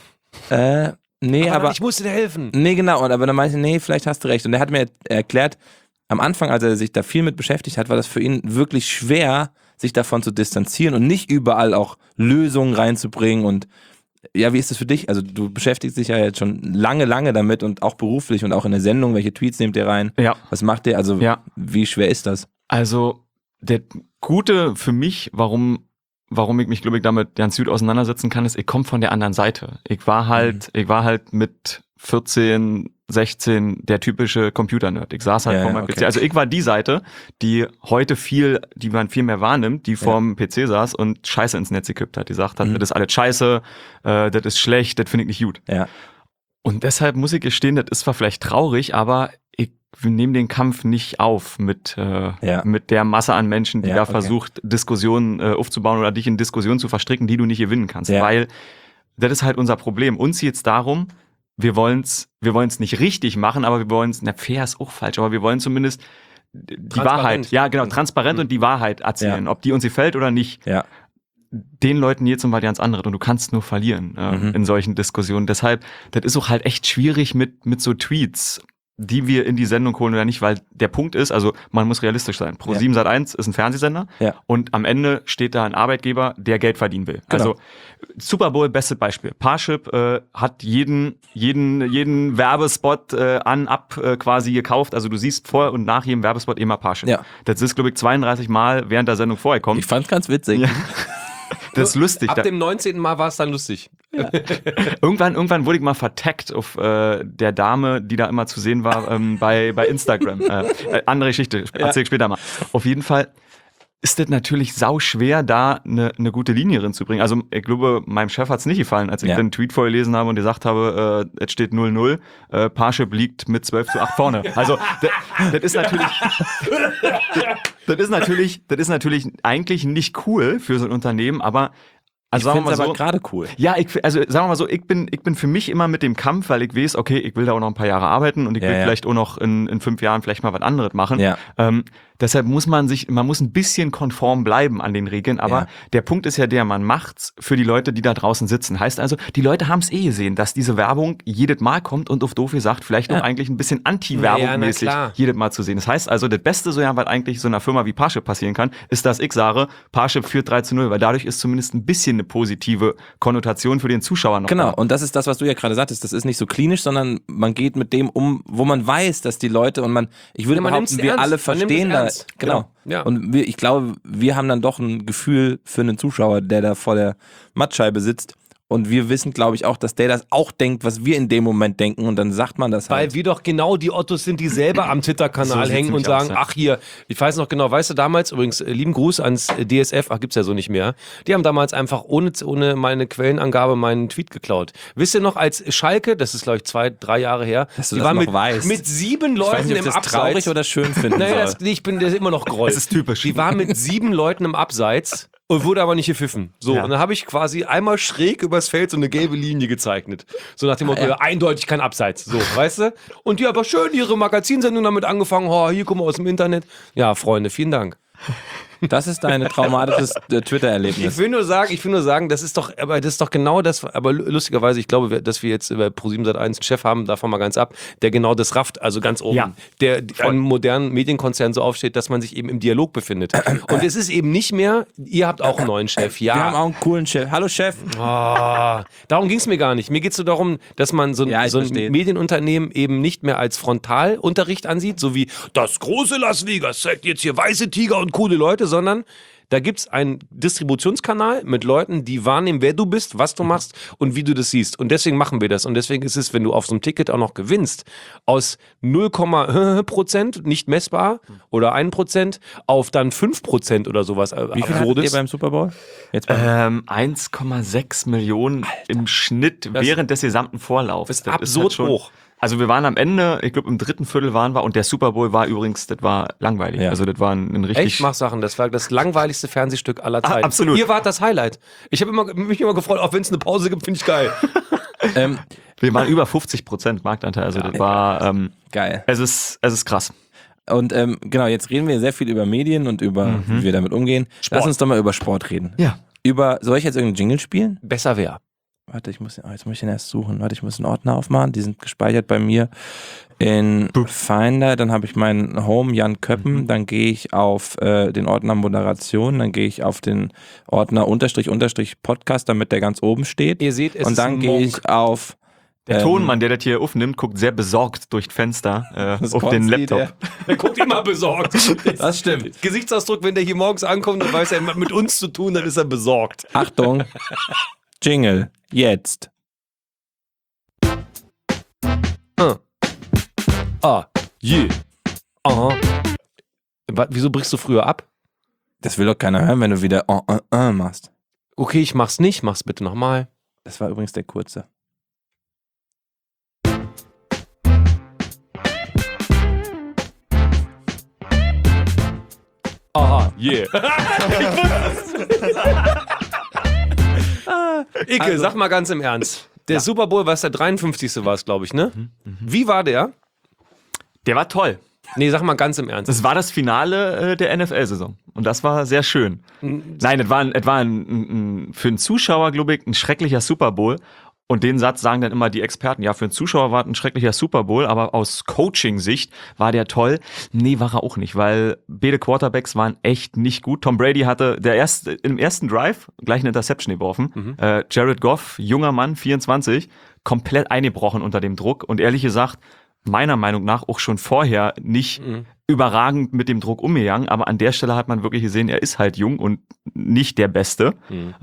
[SPEAKER 1] nee, aber
[SPEAKER 3] ich musste dir helfen.
[SPEAKER 1] Nee, genau. Aber dann meinte ich, nee, vielleicht hast du recht. Und er hat mir erklärt, am Anfang, als er sich da viel mit beschäftigt hat, war das für ihn wirklich schwer, sich davon zu distanzieren und nicht überall auch Lösungen reinzubringen. Und ja, wie ist das für dich? Also du beschäftigst dich ja jetzt schon lange, lange damit und auch beruflich und auch in der Sendung. Welche Tweets nehmt ihr rein? Ja. Was macht ihr? Also wie schwer ist das?
[SPEAKER 2] Also der Gute für mich, warum ich mich, glaube ich, damit ganz gut auseinandersetzen kann, ist, ich komme von der anderen Seite. Ich war halt mit 14, 16 der typische Computer-Nerd. Ich saß halt vor meinem PC. Also ich war die Seite, die man viel mehr wahrnimmt, die vorm PC saß und Scheiße ins Netz gekippt hat. Die sagt hat, das ist alles scheiße, das ist schlecht, das finde ich nicht gut. Ja. Und deshalb muss ich gestehen, das ist zwar vielleicht traurig, aber ich nehme den Kampf nicht auf mit der Masse an Menschen, die da versucht, Diskussionen aufzubauen oder dich in Diskussionen zu verstricken, die du nicht gewinnen kannst.
[SPEAKER 1] Ja.
[SPEAKER 2] Weil das ist halt unser Problem. Uns geht es darum, wir wollen's nicht richtig machen, aber wir wollen's, fair ist auch falsch, aber wir wollen zumindest die Wahrheit, transparent und die Wahrheit erzählen, ob die uns gefällt oder nicht.
[SPEAKER 1] Ja.
[SPEAKER 2] Den Leuten jetzt mal ganz andere und du kannst nur verlieren in solchen Diskussionen. Deshalb, das ist auch halt echt schwierig mit so Tweets, die wir in die Sendung holen oder nicht, weil der Punkt ist, also man muss realistisch sein. Pro7 Sat.1 ist ein Fernsehsender und am Ende steht da ein Arbeitgeber, der Geld verdienen will.
[SPEAKER 1] Genau.
[SPEAKER 2] Also Super Bowl, bestes Beispiel. Parship hat jeden Werbespot ab quasi gekauft. Also du siehst vor und nach jedem Werbespot immer Parship.
[SPEAKER 1] Ja.
[SPEAKER 2] Das ist, glaube ich, 32 Mal während der Sendung vorgekommen.
[SPEAKER 1] Ich fand's ganz witzig.
[SPEAKER 2] Ja. Das ist lustig.
[SPEAKER 3] Ab dem 19. Mal war es dann lustig.
[SPEAKER 2] Ja. Irgendwann wurde ich mal vertaggt auf der Dame, die da immer zu sehen war bei Instagram. Andere Geschichte, erzähl ich später mal. Auf jeden Fall ist das natürlich sauschwer, da eine gute Linie drin zu bringen. Also ich glaube, meinem Chef hat's nicht gefallen, als ich den Tweet vorgelesen habe und gesagt habe, es steht 0-0, Parship liegt mit 12-8 vorne. Also das ist natürlich eigentlich nicht cool für so ein Unternehmen, aber also
[SPEAKER 1] ich finde es aber gerade cool.
[SPEAKER 2] Ja, sagen wir mal so, ich bin für mich immer mit dem Kampf, weil ich weiß, okay, ich will da auch noch ein paar Jahre arbeiten und ich will vielleicht auch noch in 5 Jahren vielleicht mal was anderes machen.
[SPEAKER 1] Ja.
[SPEAKER 2] Deshalb muss man muss ein bisschen konform bleiben an den Regeln, aber der Punkt ist ja der, man macht's für die Leute, die da draußen sitzen. Heißt also, die Leute haben es gesehen, dass diese Werbung jedes Mal kommt und auf doof gesagt, vielleicht auch eigentlich ein bisschen Anti-Werbung-mäßig jedes Mal zu sehen. Das heißt also, das Beste, was eigentlich so einer Firma wie Parship passieren kann, ist, dass ich sage, Parship führt 3-0, weil dadurch ist zumindest ein bisschen eine positive Konnotation für den Zuschauer noch
[SPEAKER 1] Genau,
[SPEAKER 2] da.
[SPEAKER 1] und das ist das, was du ja gerade sagtest. Das ist nicht so klinisch, sondern man geht mit dem um, wo man weiß, dass die Leute ich würde behaupten, wir alle verstehen das. Genau.
[SPEAKER 3] Ja.
[SPEAKER 1] Und ich glaube, wir haben dann doch ein Gefühl für einen Zuschauer, der da vor der Mattscheibe sitzt. Und wir wissen, glaube ich, auch, dass der das auch denkt, was wir in dem Moment denken. Und dann sagt man das halt.
[SPEAKER 3] Weil wir doch genau die Ottos sind, die selber am Twitter-Kanal
[SPEAKER 2] So
[SPEAKER 3] hängen und sagen, ach hier, ich weiß noch genau, weißt du, damals übrigens, lieben Gruß ans DSF, gibt's ja so nicht mehr. Die haben damals einfach ohne meine Quellenangabe meinen Tweet geklaut. Wisst ihr noch, als Schalke, das ist glaube ich 2-3 Jahre her,
[SPEAKER 1] dass du
[SPEAKER 3] die
[SPEAKER 1] das
[SPEAKER 3] waren
[SPEAKER 1] noch weißt.
[SPEAKER 3] mit 7
[SPEAKER 1] Ich
[SPEAKER 3] Leuten
[SPEAKER 1] weiß nicht, ob
[SPEAKER 3] im
[SPEAKER 1] ich das
[SPEAKER 3] Abseits.
[SPEAKER 1] traurig oder schön finden
[SPEAKER 3] Naja,
[SPEAKER 1] soll.
[SPEAKER 3] ich bin immer noch Groll.
[SPEAKER 2] Das ist typisch.
[SPEAKER 3] Die waren mit 7 Leuten im Abseits und wurde aber nicht gepfiffen. So, und dann habe ich quasi einmal schräg übers Feld so eine gelbe Linie gezeichnet. So nach dem Motto, eindeutig kein Abseits. So, weißt du? Und die aber schön ihre Magazinsendung damit angefangen. Oh, hier kommen wir aus dem Internet. Ja, Freunde, vielen Dank.
[SPEAKER 1] Das ist dein traumatisches Twitter-Erlebnis.
[SPEAKER 3] Ich will nur sagen, das ist doch genau das, aber lustigerweise, ich glaube, dass wir jetzt bei Pro7 Sat.1 einen Chef haben, davon mal ganz ab, der genau das rafft, also ganz oben, der einem modernen Medienkonzern so aufsteht, dass man sich eben im Dialog befindet. Und es ist eben nicht mehr, ihr habt auch einen neuen Chef,
[SPEAKER 1] Wir haben auch einen coolen Chef. Hallo Chef.
[SPEAKER 3] Darum ging es mir gar nicht. Mir geht es so darum, dass man so ein Medienunternehmen eben nicht mehr als Frontalunterricht ansieht, so wie das große Las Vegas zeigt jetzt hier weiße Tiger und coole Leute, sondern da gibt es einen Distributionskanal mit Leuten, die wahrnehmen, wer du bist, was du machst und wie du das siehst. Und deswegen machen wir das. Und deswegen ist es, wenn du auf so einem Ticket auch noch gewinnst, aus 0,% nicht messbar oder 1% auf dann 5% oder sowas.
[SPEAKER 1] Wie viel hattet ihr beim Super Bowl?
[SPEAKER 2] 1,6 Millionen im Schnitt während des gesamten Vorlaufs.
[SPEAKER 3] Das ist absurd hoch.
[SPEAKER 2] Also wir waren am Ende, ich glaube im 3. Viertel waren wir und der Super Bowl war übrigens, das war langweilig. Ja. Also das war ein richtig...
[SPEAKER 3] Echt, mach Sachen, das war das langweiligste Fernsehstück aller Zeiten.
[SPEAKER 2] Absolut.
[SPEAKER 3] Ihr wart das Highlight. Ich habe mich immer gefreut, auch wenn es eine Pause gibt, finde ich geil.
[SPEAKER 2] Wir waren über 50% Marktanteil, also das war...
[SPEAKER 1] geil.
[SPEAKER 2] Es ist krass.
[SPEAKER 1] Und genau, jetzt reden wir sehr viel über Medien und über, wie wir damit umgehen.
[SPEAKER 3] Sport.
[SPEAKER 1] Lass uns doch mal über Sport reden.
[SPEAKER 2] Ja.
[SPEAKER 1] Soll ich jetzt irgendeinen Jingle spielen?
[SPEAKER 3] Besser wäre.
[SPEAKER 1] Warte, jetzt muss ich den erst suchen. Warte, ich muss einen Ordner aufmachen. Die sind gespeichert bei mir in Finder. Dann habe ich meinen Home, Jan Köppen. Dann gehe ich auf den Ordner Moderation. Dann gehe ich auf den Ordner _ Podcast, damit der ganz oben steht.
[SPEAKER 3] Ihr seht, es
[SPEAKER 1] und dann gehe ich auf...
[SPEAKER 2] Der Tonmann, der das hier aufnimmt, guckt sehr besorgt durch das Fenster auf den Laptop.
[SPEAKER 3] Der guckt immer besorgt.
[SPEAKER 1] Das stimmt.
[SPEAKER 3] Gesichtsausdruck, wenn der hier morgens ankommt und weiß, er hat mit uns zu tun, dann ist er besorgt.
[SPEAKER 1] Achtung, Jingle, jetzt.
[SPEAKER 3] Aha. Wieso brichst du früher ab?
[SPEAKER 1] Das will doch keiner hören, wenn du wieder machst.
[SPEAKER 3] Okay, ich mach's nicht, mach's bitte nochmal.
[SPEAKER 1] Das war übrigens der kurze.
[SPEAKER 3] Yeah. Icke, sag mal ganz im Ernst. Der Super Bowl, was der 53. war es, glaube ich, ne? Wie war der?
[SPEAKER 2] Der war toll.
[SPEAKER 3] Nee, sag mal ganz im Ernst.
[SPEAKER 2] Das war das Finale der NFL-Saison. Und das war sehr schön. Nein, es war für einen Zuschauer, glaube ich, ein schrecklicher Super Bowl. Und den Satz sagen dann immer die Experten, ja, für einen Zuschauer war es ein schrecklicher Super Bowl, aber aus Coaching-Sicht war der toll. Nee, war er auch nicht, weil beide Quarterbacks waren echt nicht gut. Tom Brady hatte im ersten Drive gleich eine Interception geworfen. Jared Goff, junger Mann, 24, komplett eingebrochen unter dem Druck. Und ehrlich gesagt, meiner Meinung nach auch schon vorher nicht überragend mit dem Druck umgegangen. Aber an der Stelle hat man wirklich gesehen, er ist halt jung und nicht der Beste.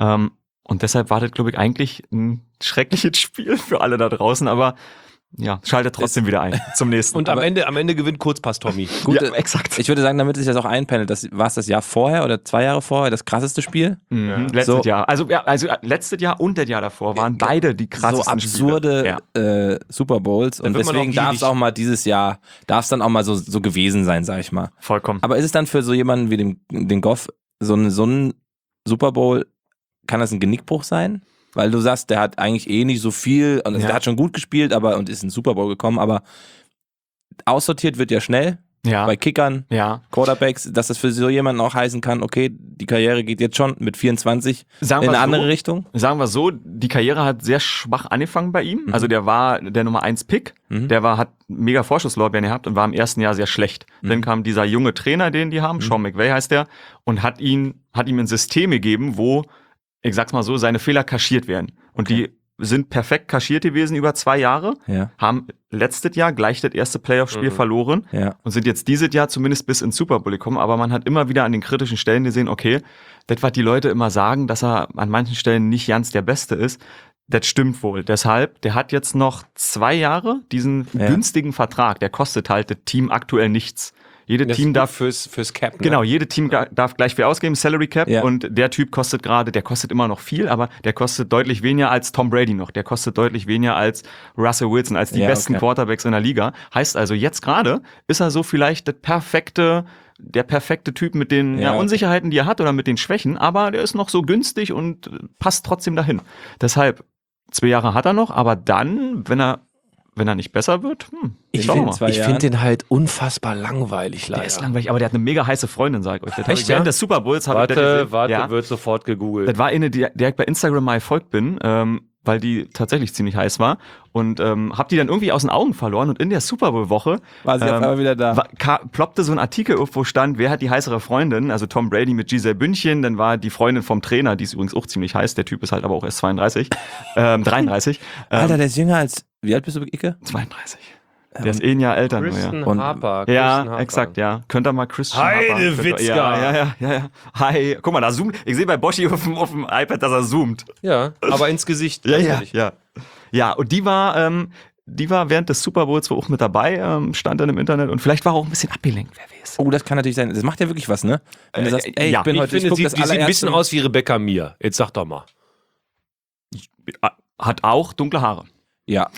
[SPEAKER 2] Und deshalb war das, glaube ich, eigentlich ein schreckliches Spiel für alle da draußen, aber ja, schaltet trotzdem wieder ein zum nächsten.
[SPEAKER 3] Und am Ende gewinnt Kurzpass Tommy.
[SPEAKER 1] Gut,
[SPEAKER 2] ja, exakt.
[SPEAKER 1] Ich würde sagen, damit sich das auch einpendelt, war es das Jahr vorher oder 2 Jahre vorher das krasseste Spiel?
[SPEAKER 2] Letztes Jahr. Also letztes Jahr und das Jahr davor waren beide die krassesten
[SPEAKER 1] so absurde Super Bowls. Und deswegen darf es auch mal dieses Jahr, darf es dann auch mal so gewesen sein, sag ich mal.
[SPEAKER 2] Vollkommen.
[SPEAKER 1] Aber ist es dann für so jemanden wie den Goff so ein Super Bowl, kann das ein Genickbruch sein? Weil du sagst, der hat eigentlich nicht so viel, also der hat schon gut gespielt, und ist in den Super Bowl gekommen, aber aussortiert wird ja schnell. Bei Kickern, Quarterbacks, dass das für so jemanden auch heißen kann, okay, die Karriere geht jetzt schon mit 24 in eine andere Richtung.
[SPEAKER 2] Sagen wir so, die Karriere hat sehr schwach angefangen bei ihm. Also der war der Nummer 1 Pick, hat mega Vorschusslorbeeren gehabt und war im ersten Jahr sehr schlecht. Dann kam dieser junge Trainer, den die haben, Sean McVay heißt der, und hat ihm ein System gegeben, wo, ich sag's mal so, seine Fehler kaschiert werden. Und die sind perfekt kaschiert gewesen über 2 Jahre, haben letztes Jahr gleich das erste Playoff-Spiel verloren und sind jetzt dieses Jahr zumindest bis ins Super Bowl gekommen, aber man hat immer wieder an den kritischen Stellen gesehen, okay, das, was die Leute immer sagen, dass er an manchen Stellen nicht ganz der Beste ist, das stimmt wohl. Deshalb, der hat jetzt noch 2 Jahre diesen günstigen Vertrag, der kostet halt das Team aktuell nichts. Jedes Team darf
[SPEAKER 3] fürs Cap. Ne?
[SPEAKER 2] Genau, jedes Team darf gleich viel ausgeben, Salary Cap. Und der Typ kostet immer noch viel, aber der kostet deutlich weniger als Tom Brady noch. Der kostet deutlich weniger als Russell Wilson, als die besten Quarterbacks in der Liga. Heißt also, jetzt gerade ist er so vielleicht der perfekte Typ mit den Unsicherheiten, die er hat oder mit den Schwächen, aber der ist noch so günstig und passt trotzdem dahin. Deshalb, 2 Jahre hat er noch, aber dann, wenn er nicht besser wird,
[SPEAKER 3] ich finde den halt unfassbar langweilig, leider.
[SPEAKER 2] Der ist langweilig, aber der hat eine mega heiße Freundin, sag ich euch.
[SPEAKER 3] Echt,
[SPEAKER 2] während des Super Bowls
[SPEAKER 3] Warte, wird sofort gegoogelt.
[SPEAKER 2] Das war eine, der ich bei Instagram mal gefolgt bin, weil die tatsächlich ziemlich heiß war und hab die dann irgendwie aus den Augen verloren und in der Super Bowl Woche
[SPEAKER 1] war sie auf einmal wieder da.
[SPEAKER 2] Ploppte so ein Artikel auf, wo stand, wer hat die heißere Freundin, also Tom Brady mit Giselle Bündchen, dann war die Freundin vom Trainer, die ist übrigens auch ziemlich heiß, der Typ ist halt aber auch erst 33.
[SPEAKER 1] Alter, der ist jünger als, wie alt bist du, Icke?
[SPEAKER 2] 32. Der ist 1 Jahr älter.
[SPEAKER 3] Christian Harper.
[SPEAKER 2] Exakt, ja. Könnt ihr mal Christian Harper.
[SPEAKER 3] Heidewitzka.
[SPEAKER 2] Ja. Hi. Guck mal, da zoomt. Ich sehe bei Boschi auf dem iPad, dass er zoomt.
[SPEAKER 3] Ja, aber ins Gesicht.
[SPEAKER 2] Ja, und die war während des Super Bowls auch mit dabei, stand dann im Internet und vielleicht war er auch ein bisschen abgelenkt, wer weiß.
[SPEAKER 1] Oh, das kann natürlich sein. Das macht ja wirklich was, ne? Wenn du sagst, ey, ich bin heute,
[SPEAKER 3] die sieht ein bisschen aus wie Rebecca Mir. Jetzt sag doch mal.
[SPEAKER 2] Hat auch dunkle Haare.
[SPEAKER 1] Ja,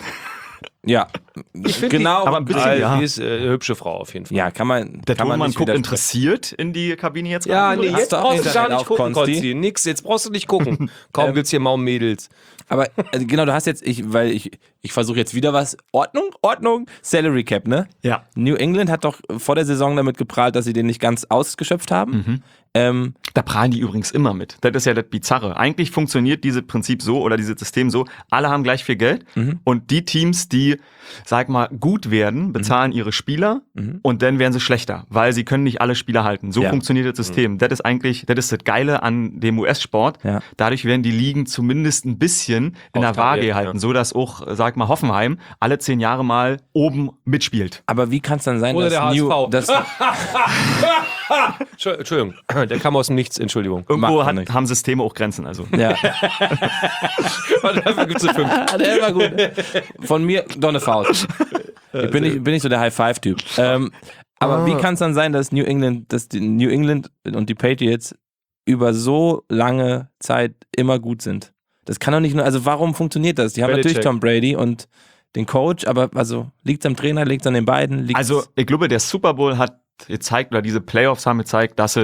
[SPEAKER 3] genau,
[SPEAKER 2] aber ein bisschen,
[SPEAKER 3] die ist eine hübsche Frau auf jeden Fall.
[SPEAKER 1] Ja, kann man.
[SPEAKER 2] Der Tonmann guckt interessiert in die Kabine jetzt.
[SPEAKER 3] Ja, nee, jetzt brauchst du gar nicht gucken, Konsti. Nix, jetzt brauchst du nicht gucken. Kaum gibt's hier Maum-Mädels.
[SPEAKER 1] Aber genau, du hast jetzt, ich versuche jetzt wieder was. Ordnung, Salary Cap, ne?
[SPEAKER 2] Ja.
[SPEAKER 1] New England hat doch vor der Saison damit geprahlt, dass sie den nicht ganz ausgeschöpft haben.
[SPEAKER 2] Da prahlen die übrigens immer mit. Das ist ja das Bizarre. Eigentlich funktioniert dieses Prinzip so oder dieses System so, alle haben gleich viel Geld und die Teams, die, sag mal, gut werden, bezahlen ihre Spieler und dann werden sie schlechter, weil sie können nicht alle Spieler halten. So funktioniert das System. Das ist das Geile an dem US-Sport. Ja. Dadurch werden die Ligen zumindest ein bisschen in der Waage gehalten, so dass auch, sag mal, Hoffenheim alle 10 Jahre mal oben mitspielt.
[SPEAKER 1] Aber wie kann es dann sein,
[SPEAKER 3] oder
[SPEAKER 1] dass
[SPEAKER 3] der HSV. Entschuldigung, der kam aus dem Nichts, Entschuldigung.
[SPEAKER 2] Irgendwo haben Systeme auch Grenzen, also.
[SPEAKER 1] Ja.
[SPEAKER 3] Dafür gibt's 5.
[SPEAKER 1] Der war gut. Von mir doch eine Faust. Ich bin nicht so der High-Five-Typ. Aber wie kann es dann sein, dass die New England und die Patriots über so lange Zeit immer gut sind? Das kann doch nicht nur, also warum funktioniert das? Die haben natürlich Tom Brady und den Coach, aber also liegt es am Trainer, liegt es an den beiden?
[SPEAKER 2] Also ich glaube, der Super Bowl hat gezeigt, oder diese Playoffs haben gezeigt, dass es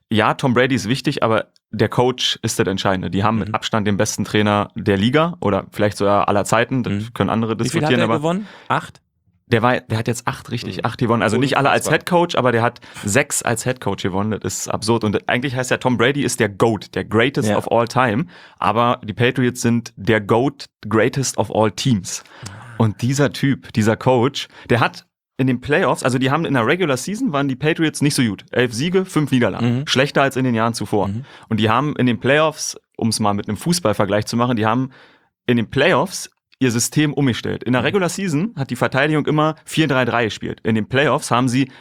[SPEAKER 2] ja, Tom Brady ist wichtig, aber der Coach ist das Entscheidende. Die haben mit Abstand den besten Trainer der Liga oder vielleicht sogar aller Zeiten. Das können andere
[SPEAKER 1] Wie viel
[SPEAKER 2] diskutieren.
[SPEAKER 1] hat er
[SPEAKER 2] Aber
[SPEAKER 1] gewonnen? 8?
[SPEAKER 2] der hat jetzt 8 gewonnen. Also nicht alle als Headcoach, aber der hat 6 als Headcoach gewonnen. Das ist absurd. Und eigentlich heißt ja, Tom Brady ist der GOAT, der Greatest of all time. Aber die Patriots sind der GOAT, Greatest of all Teams. Und dieser Typ, dieser Coach, der hat in den Playoffs, also die haben in der Regular Season, waren die Patriots nicht so gut. 11 Siege, 5 Niederlagen. Schlechter als in den Jahren zuvor. Und die haben in den Playoffs, um es mal mit einem Fußballvergleich zu machen, die haben in den Playoffs ihr System umgestellt. In der Regular Season hat die Verteidigung immer 4-3-3 gespielt. In den Playoffs haben sie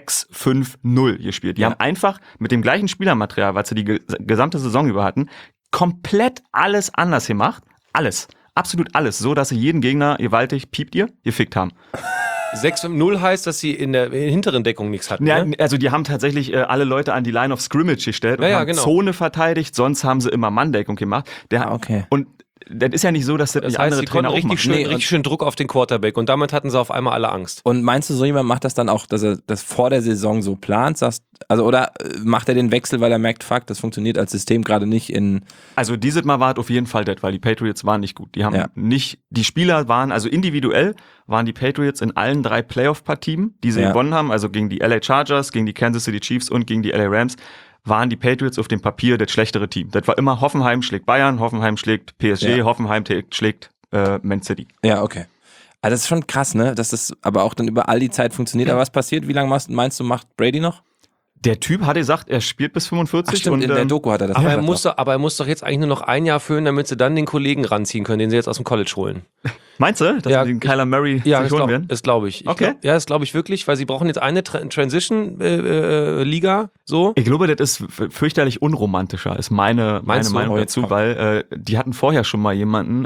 [SPEAKER 2] 6-5-0 gespielt. Die haben einfach mit dem gleichen Spielermaterial, was sie die gesamte Saison über hatten, komplett alles anders gemacht. Alles. Absolut alles. So, dass sie jeden Gegner gewaltig, piept ihr, gefickt haben.
[SPEAKER 3] 6-5-0 heißt, dass sie in der hinteren Deckung nichts hatten.
[SPEAKER 2] Ja,
[SPEAKER 3] Ne?
[SPEAKER 2] also die haben tatsächlich alle Leute an die Line of Scrimmage gestellt und haben
[SPEAKER 3] genau.
[SPEAKER 2] Zone verteidigt, sonst haben sie immer Manndeckung gemacht.
[SPEAKER 1] Okay.
[SPEAKER 2] Und das ist ja nicht so, dass das
[SPEAKER 3] Das
[SPEAKER 2] nicht
[SPEAKER 3] heißt,
[SPEAKER 2] andere
[SPEAKER 3] sie konnten
[SPEAKER 2] Trainer auch
[SPEAKER 3] richtig
[SPEAKER 2] machen.
[SPEAKER 3] schön, richtig schön Druck auf den Quarterback und damit hatten sie auf einmal alle Angst.
[SPEAKER 1] Und meinst du, so jemand macht das dann auch, dass er das vor der Saison so plant? Oder macht er den Wechsel, weil er merkt, fuck, das funktioniert als System gerade nicht in...
[SPEAKER 2] Also dieses Mal war es auf jeden Fall das, weil die Patriots waren nicht gut. Die haben die Spieler waren, also individuell waren die Patriots in allen 3 Playoff-Partien, die sie gewonnen haben, also gegen die LA Chargers, gegen die Kansas City Chiefs und gegen die LA Rams, waren die Patriots auf dem Papier das schlechtere Team. Das war immer Hoffenheim schlägt Bayern, Hoffenheim schlägt PSG, Hoffenheim schlägt Man City.
[SPEAKER 1] Ja, okay. Also das ist schon krass, ne? Dass das aber auch dann über all die Zeit funktioniert. Aber was passiert? Wie lange meinst du, macht Brady noch?
[SPEAKER 2] Der Typ hat gesagt, er spielt bis 45.
[SPEAKER 1] Ach, stimmt,
[SPEAKER 2] und
[SPEAKER 1] in der Doku hat er das
[SPEAKER 3] Aber
[SPEAKER 1] gesagt.
[SPEAKER 3] er muss doch jetzt eigentlich nur noch ein Jahr füllen, damit sie dann den Kollegen ranziehen können, den sie jetzt aus dem College holen.
[SPEAKER 2] Meinst du, dass sie den Kyler Murray sich holen werden?
[SPEAKER 3] Das glaube ich.
[SPEAKER 2] Okay.
[SPEAKER 3] Das glaube ich wirklich, weil sie brauchen jetzt eine Transition-Liga, so.
[SPEAKER 2] Ich glaube, das ist fürchterlich unromantischer, ist meine Meinung dazu, weil die hatten vorher schon mal jemanden,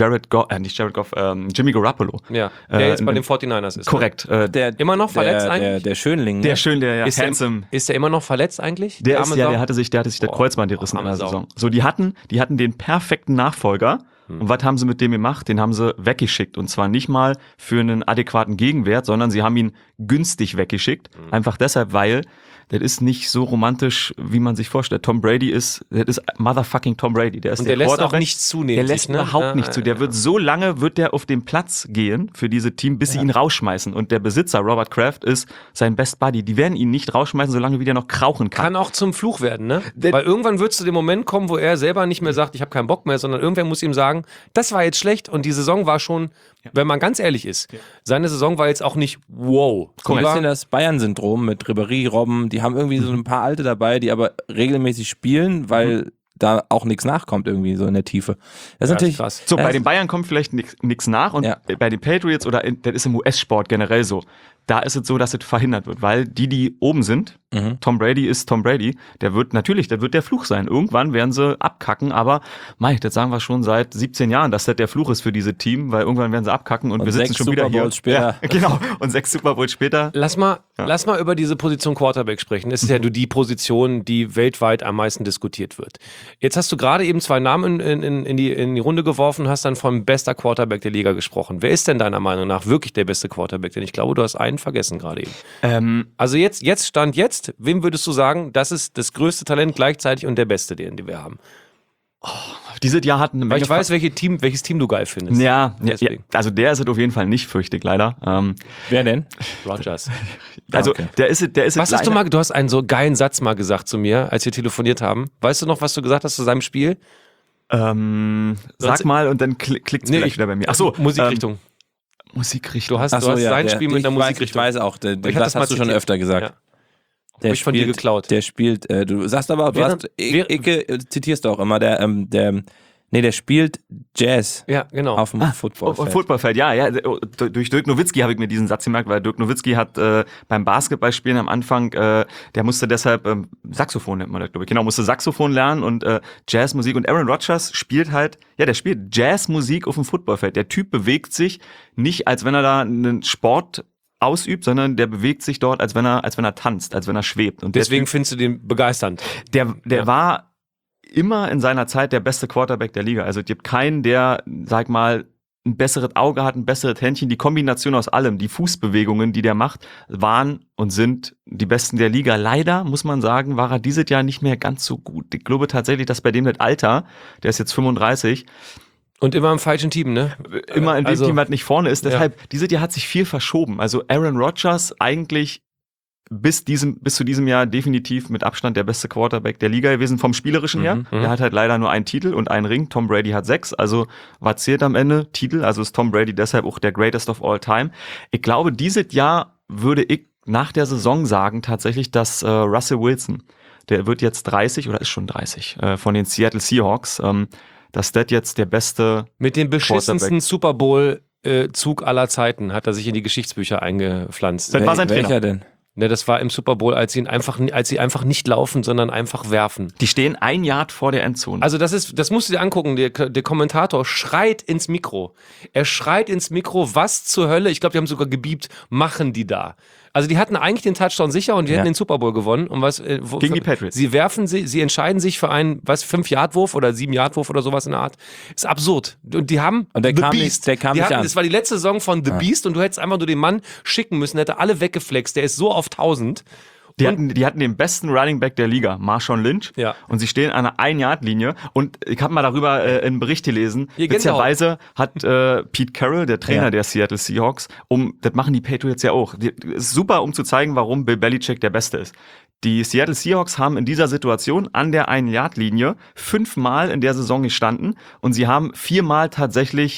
[SPEAKER 2] Jimmy Garoppolo.
[SPEAKER 3] Ja, der jetzt bei den 49ers ist.
[SPEAKER 2] Korrekt.
[SPEAKER 1] Der
[SPEAKER 3] immer noch verletzt eigentlich?
[SPEAKER 1] Der Schönling. Ne?
[SPEAKER 2] Der
[SPEAKER 3] Ist
[SPEAKER 2] handsome.
[SPEAKER 3] Ist der immer noch verletzt eigentlich?
[SPEAKER 2] Der hatte sich das Kreuzband gerissen in der Saison. So, die hatten den perfekten Nachfolger. Und was haben sie mit dem gemacht? Den haben sie weggeschickt. Und zwar nicht mal für einen adäquaten Gegenwert, sondern sie haben ihn günstig weggeschickt. Einfach deshalb, weil das ist nicht so romantisch, wie man sich vorstellt. Tom Brady das ist motherfucking Tom Brady. Der ist
[SPEAKER 3] und der lässt auch
[SPEAKER 2] Quarterback.
[SPEAKER 3] nichts zunehmen.
[SPEAKER 2] Der lässt überhaupt nicht zu. Der wird so lange auf den Platz gehen für diese Team, bis sie ihn rausschmeißen. Und der Besitzer, Robert Kraft, ist sein Best Buddy. Die werden ihn nicht rausschmeißen, solange wie der noch krauchen kann.
[SPEAKER 3] Kann auch zum Fluch werden, ne? Weil irgendwann wird es zu dem Moment kommen, wo er selber nicht mehr sagt, ich habe keinen Bock mehr, sondern irgendwer muss ihm sagen, das war jetzt schlecht und die Saison war schon, wenn man ganz ehrlich ist, seine Saison war jetzt auch nicht wow.
[SPEAKER 1] So ein bisschen das Bayern-Syndrom mit Ribéry, Robben, die haben irgendwie so ein paar Alte dabei, die aber regelmäßig spielen, weil da auch nichts nachkommt irgendwie so in der Tiefe. Das ist natürlich
[SPEAKER 3] krass.
[SPEAKER 2] So, bei den Bayern kommt vielleicht nichts nach und bei den Patriots das ist im US-Sport generell so. Da ist es so, dass es verhindert wird, weil die oben sind, Tom Brady ist Tom Brady, das wird der Fluch sein. Irgendwann werden sie abkacken, aber das sagen wir schon seit 17 Jahren, dass das der Fluch ist für diese Team, weil irgendwann werden sie abkacken und wir sitzen schon wieder hier.
[SPEAKER 1] Später.
[SPEAKER 2] Ja, genau, und 6 Super Bowls später.
[SPEAKER 3] Lass mal über diese Position Quarterback sprechen. Das ist ja die Position, die weltweit am meisten diskutiert wird. Jetzt hast du gerade eben 2 Namen in die Runde geworfen, hast dann vom bester Quarterback der Liga gesprochen. Wer ist denn deiner Meinung nach wirklich der beste Quarterback? Denn ich glaube, du hast einen vergessen gerade eben. Also Stand jetzt, wem würdest du sagen, das ist das größte Talent gleichzeitig und der beste, den wir haben?
[SPEAKER 2] Dieses Jahr hatten eine
[SPEAKER 3] Weil
[SPEAKER 2] Menge
[SPEAKER 3] ich weiß, welches Team du geil findest.
[SPEAKER 2] Ja, also der ist es auf jeden Fall nicht, fürchte ich leider.
[SPEAKER 1] Wer denn?
[SPEAKER 3] Rodgers.
[SPEAKER 2] Also
[SPEAKER 1] okay.
[SPEAKER 2] der ist es
[SPEAKER 3] Was hast du hast einen so geilen Satz mal gesagt zu mir, als wir telefoniert haben. Weißt du noch, was du gesagt hast zu seinem Spiel?
[SPEAKER 2] Sag mal und dann klickt es vielleicht wieder bei mir. Achso,
[SPEAKER 3] Musikrichtung.
[SPEAKER 2] Musikrichtung.
[SPEAKER 3] Du hast sein Spiel mit einer Musikrichtung.
[SPEAKER 1] Ich weiß auch, das
[SPEAKER 3] das
[SPEAKER 1] hast du schon
[SPEAKER 3] zitiert.
[SPEAKER 1] öfter gesagt.
[SPEAKER 3] Ja. Hab ich von dir geklaut.
[SPEAKER 1] Der spielt, du sagst aber, Icke zitierst du auch immer, der spielt Jazz
[SPEAKER 3] Ja, genau.
[SPEAKER 1] auf dem Footballfeld.
[SPEAKER 2] Footballfeld, ja. Durch Dirk Nowitzki habe ich mir diesen Satz gemerkt, weil Dirk Nowitzki hat beim Basketballspielen am Anfang, der musste deshalb Saxophon nennt man das, glaube ich. Genau, musste Saxophon lernen und Jazzmusik. Und Aaron Rodgers spielt der spielt Jazzmusik auf dem Footballfeld. Der Typ bewegt sich nicht, als wenn er da einen Sport ausübt, sondern der bewegt sich dort, als wenn er tanzt, als wenn er schwebt. Und
[SPEAKER 3] deswegen findest du den begeisternd.
[SPEAKER 2] Der war immer in seiner Zeit der beste Quarterback der Liga. Also es gibt keinen, der, sag mal, ein besseres Auge hat, ein besseres Händchen. Die Kombination aus allem, die Fußbewegungen, die der macht, waren und sind die besten der Liga. Leider, muss man sagen, war er dieses Jahr nicht mehr ganz so gut. Ich glaube tatsächlich, dass bei dem das Alter, der ist jetzt 35,
[SPEAKER 3] Und immer im falschen Team, ne?
[SPEAKER 2] immer in dem
[SPEAKER 3] Also-
[SPEAKER 2] Team, was nicht vorne ist. Deshalb, dieses Jahr hat sich viel verschoben. Also Aaron Rodgers eigentlich bis zu diesem Jahr definitiv mit Abstand der beste Quarterback der Liga gewesen vom Spielerischen her. Der hat halt leider nur einen Titel und einen Ring. Tom Brady hat 6. Also was zählt am Ende? Titel. Also ist Tom Brady deshalb auch der greatest of all time. Ich glaube, dieses Jahr würde ich nach der Saison sagen tatsächlich, dass Russell Wilson, der wird jetzt 30 oder ist schon 30, von den Seattle Seahawks, dass das jetzt der beste
[SPEAKER 3] Mit dem beschissensten
[SPEAKER 2] Quarterback.
[SPEAKER 3] Super Bowl-Zug aller Zeiten hat er sich in die Geschichtsbücher eingepflanzt.
[SPEAKER 2] Das war sein
[SPEAKER 1] Welcher
[SPEAKER 2] Trainer.
[SPEAKER 1] denn?
[SPEAKER 3] Ne, das war im Super Bowl, als sie einfach nicht laufen, sondern einfach werfen.
[SPEAKER 2] Die stehen 1 Yard vor der Endzone.
[SPEAKER 3] Also das musst du dir angucken. Der Kommentator schreit ins Mikro. Er schreit ins Mikro, was zur Hölle, ich glaube, die haben sogar gebiebt, machen die da? Also die hatten eigentlich den Touchdown sicher und die hätten den Super Bowl gewonnen. Und was,
[SPEAKER 2] Gegen die Patriots.
[SPEAKER 3] Sie entscheiden sich für einen, 5-Yard-Wurf oder 7-Yard-Wurf oder sowas in der Art. Ist absurd. Und die haben
[SPEAKER 1] Und der
[SPEAKER 3] The
[SPEAKER 1] kam
[SPEAKER 3] Beast.
[SPEAKER 1] nicht- der kam
[SPEAKER 3] die
[SPEAKER 1] nicht
[SPEAKER 3] hatten,
[SPEAKER 1] an.
[SPEAKER 3] das war die letzte Saison von The Beast und du hättest einfach nur den Mann schicken müssen, der hätte alle weggeflext. Der ist so auf 1000.
[SPEAKER 2] Die hatten den besten Running Back der Liga, Marshawn Lynch.
[SPEAKER 3] Ja.
[SPEAKER 2] Und sie stehen an einer 1-Yard-Linie. Und ich habe mal darüber einen Bericht gelesen.
[SPEAKER 3] Hier, Gänsehaut.
[SPEAKER 2] Witzigerweise hat Pete Carroll, der Trainer
[SPEAKER 1] Ja.
[SPEAKER 2] der Seattle Seahawks, das machen die Patriots ja auch. Ist super, um zu zeigen, warum Bill Belichick der Beste ist. Die Seattle Seahawks haben in dieser Situation an der 1-Yard-Linie 5-mal in der Saison gestanden und sie haben 4-mal tatsächlich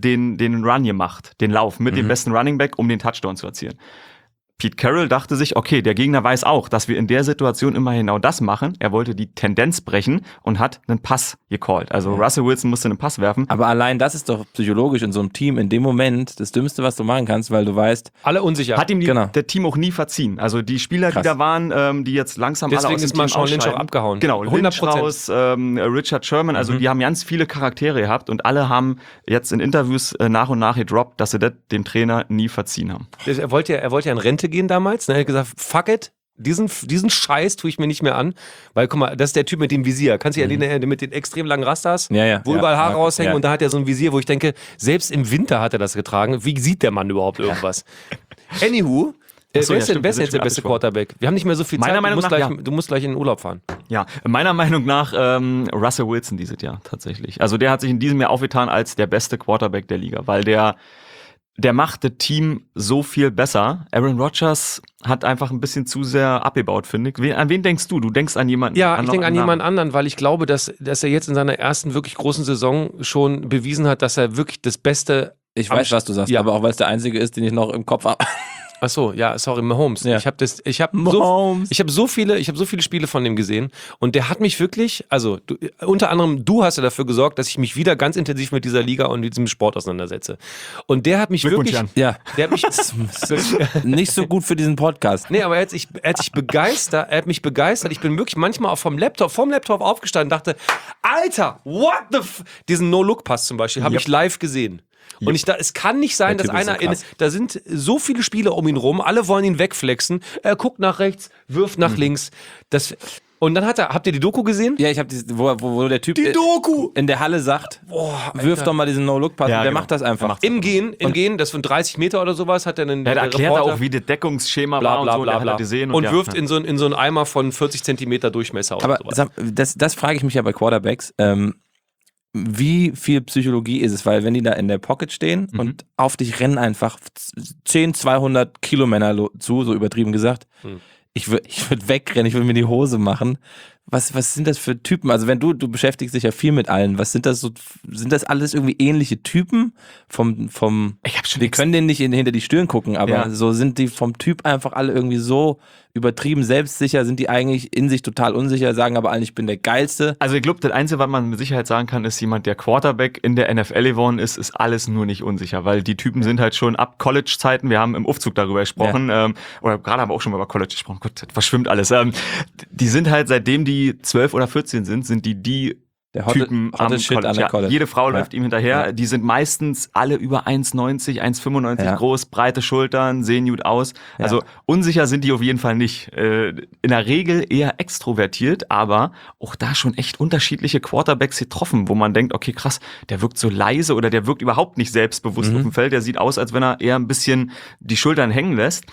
[SPEAKER 2] den Run gemacht, den Lauf mit dem besten Running Back, um den Touchdown zu erzielen. Pete Carroll dachte sich, okay, der Gegner weiß auch, dass wir in der Situation immer genau das machen. Er wollte die Tendenz brechen und hat einen Pass gecallt. Also Russell Wilson musste einen Pass werfen.
[SPEAKER 1] Aber allein das ist doch psychologisch in so einem Team in dem Moment das Dümmste, was du machen kannst, weil du weißt,
[SPEAKER 3] Alle unsicher.
[SPEAKER 2] Hat ihm
[SPEAKER 1] Genau.
[SPEAKER 2] der Team auch nie verziehen. Also die Spieler,
[SPEAKER 1] Krass.
[SPEAKER 2] die da waren, die jetzt langsam alle
[SPEAKER 3] Deswegen
[SPEAKER 2] aus dem
[SPEAKER 3] ist
[SPEAKER 2] Team
[SPEAKER 3] Marshawn Lynch auch
[SPEAKER 2] ausscheiden.
[SPEAKER 3] abgehauen.
[SPEAKER 2] Genau, Lynch
[SPEAKER 3] 100%.
[SPEAKER 2] raus, Richard Sherman, also die haben ganz viele Charaktere gehabt und alle haben jetzt in Interviews nach und nach gedroppt, dass sie das dem Trainer nie verziehen haben.
[SPEAKER 3] Er wollte ja in Rente gehen damals. Ne? Er hat gesagt, fuck it, diesen Scheiß tue ich mir nicht mehr an. Weil, guck mal, das ist der Typ mit dem Visier. Kannst du ja den mit den extrem langen Rastas,
[SPEAKER 1] Ja,
[SPEAKER 3] wo
[SPEAKER 1] ja,
[SPEAKER 3] überall Haare
[SPEAKER 1] ja,
[SPEAKER 3] raushängen
[SPEAKER 1] ja.
[SPEAKER 3] und da hat er so ein Visier, wo ich denke, selbst im Winter hat er das getragen. Wie sieht der Mann überhaupt irgendwas? Anywho,
[SPEAKER 2] Ach so,
[SPEAKER 3] wer
[SPEAKER 2] ja,
[SPEAKER 3] ist denn
[SPEAKER 2] stimmt, wir sind
[SPEAKER 3] jetzt der
[SPEAKER 2] schon
[SPEAKER 3] beste
[SPEAKER 2] abgesprochen.
[SPEAKER 3] Quarterback? Wir haben nicht mehr so viel
[SPEAKER 2] Meiner
[SPEAKER 3] Zeit.
[SPEAKER 2] Meinung nach, ja.
[SPEAKER 3] Du musst gleich in den Urlaub fahren.
[SPEAKER 2] Ja, meiner Meinung nach Russell Wilson dieses Jahr tatsächlich. Also der hat sich in diesem Jahr aufgetan als der beste Quarterback der Liga, weil der macht das Team so viel besser. Aaron Rodgers hat einfach ein bisschen zu sehr abgebaut, finde ich. An wen denkst du? Du denkst an jemanden?
[SPEAKER 3] Ja, ich denke an
[SPEAKER 2] jemanden
[SPEAKER 3] jemand anderen, weil ich glaube, dass er jetzt in seiner ersten wirklich großen Saison schon bewiesen hat, dass er wirklich das Beste.
[SPEAKER 1] ich weiß, was du sagst,
[SPEAKER 3] Ja.
[SPEAKER 1] aber auch weil es der einzige ist, den ich noch im Kopf habe.
[SPEAKER 3] Ach so, ja, sorry, Mahomes.
[SPEAKER 1] Ja.
[SPEAKER 3] Ich habe
[SPEAKER 1] Mahomes.
[SPEAKER 3] so viele Spiele von dem gesehen und der hat mich wirklich, also unter anderem du hast ja dafür gesorgt, dass ich mich wieder ganz intensiv mit dieser Liga und mit diesem Sport auseinandersetze. Und der hat mich
[SPEAKER 2] Glückwunsch,
[SPEAKER 3] wirklich,
[SPEAKER 2] Jan.
[SPEAKER 1] Ja,
[SPEAKER 3] der hat mich
[SPEAKER 1] nicht so gut für diesen Podcast.
[SPEAKER 3] Nee, aber er hat mich begeistert. Ich bin wirklich manchmal auch vom Laptop aufgestanden und dachte, Alter, what the diesen No-Look-Pass zum Beispiel habe ich live gesehen. Und es kann nicht sein,
[SPEAKER 1] Der
[SPEAKER 3] dass
[SPEAKER 1] Typ ist so
[SPEAKER 3] einer,
[SPEAKER 1] krass.
[SPEAKER 3] da sind so viele Spieler um ihn rum, alle wollen ihn wegflexen, er guckt nach rechts, wirft nach links. Und dann habt ihr die Doku gesehen?
[SPEAKER 1] Ja, ich habe wo der Typ
[SPEAKER 3] Doku!
[SPEAKER 1] in der Halle sagt, wirf doch mal diesen No-Look-Pass.
[SPEAKER 2] Ja,
[SPEAKER 1] der
[SPEAKER 2] genau.
[SPEAKER 1] macht das einfach.
[SPEAKER 3] Im Gehen, das von 30 Meter oder sowas, hat er einen
[SPEAKER 2] Ja, da erklärt er
[SPEAKER 3] Reporter,
[SPEAKER 2] auch, wie das Deckungsschema
[SPEAKER 3] bla
[SPEAKER 2] war
[SPEAKER 3] bla
[SPEAKER 2] und so.
[SPEAKER 3] bla
[SPEAKER 2] Der hat
[SPEAKER 3] bla.
[SPEAKER 2] das gesehen
[SPEAKER 3] Und
[SPEAKER 2] ja.
[SPEAKER 3] wirft in so einen Eimer von 40 Zentimeter Durchmesser oder
[SPEAKER 1] Aber
[SPEAKER 3] sowas.
[SPEAKER 1] das frage ich mich ja bei Quarterbacks. Wie viel Psychologie ist es? Weil wenn die da in der Pocket stehen und auf dich rennen einfach 10, 200 Kilomänner zu, so übertrieben gesagt. Ich würd wegrennen, ich würde mir die Hose machen. Was sind das für Typen? Also wenn du beschäftigst dich ja viel mit allen, sind das alles irgendwie ähnliche Typen
[SPEAKER 2] Ich hab schon
[SPEAKER 1] wir können denen nicht hinter die Stirn gucken, aber
[SPEAKER 2] Ja.
[SPEAKER 1] so sind die vom Typ einfach alle irgendwie so übertrieben selbstsicher, sind die eigentlich in sich total unsicher, sagen aber allen, ich bin der Geilste.
[SPEAKER 2] Also ich glaube, das Einzige, was man mit Sicherheit sagen kann, ist, jemand, der Quarterback in der NFL geworden ist alles nur nicht unsicher, weil die Typen sind halt schon ab College-Zeiten, wir haben im Aufzug darüber gesprochen, oder gerade haben wir auch schon mal über College gesprochen, Gott, das verschwimmt alles. Die sind halt, seitdem die 12 oder 14 sind die
[SPEAKER 1] Der
[SPEAKER 2] Typen am
[SPEAKER 1] Shit
[SPEAKER 2] College.
[SPEAKER 1] an der College.
[SPEAKER 2] Jede Frau läuft ihm hinterher.
[SPEAKER 1] Ja.
[SPEAKER 2] Die sind meistens alle über 1,90, 1,95
[SPEAKER 1] Ja.
[SPEAKER 2] groß, breite Schultern, sehen gut aus. Also unsicher sind die auf jeden Fall nicht. In der Regel eher extrovertiert, aber auch da schon echt unterschiedliche Quarterbacks getroffen, wo man denkt, okay, krass, der wirkt so leise oder der wirkt überhaupt nicht selbstbewusst auf dem Feld. Der sieht aus, als wenn er eher ein bisschen die Schultern hängen lässt.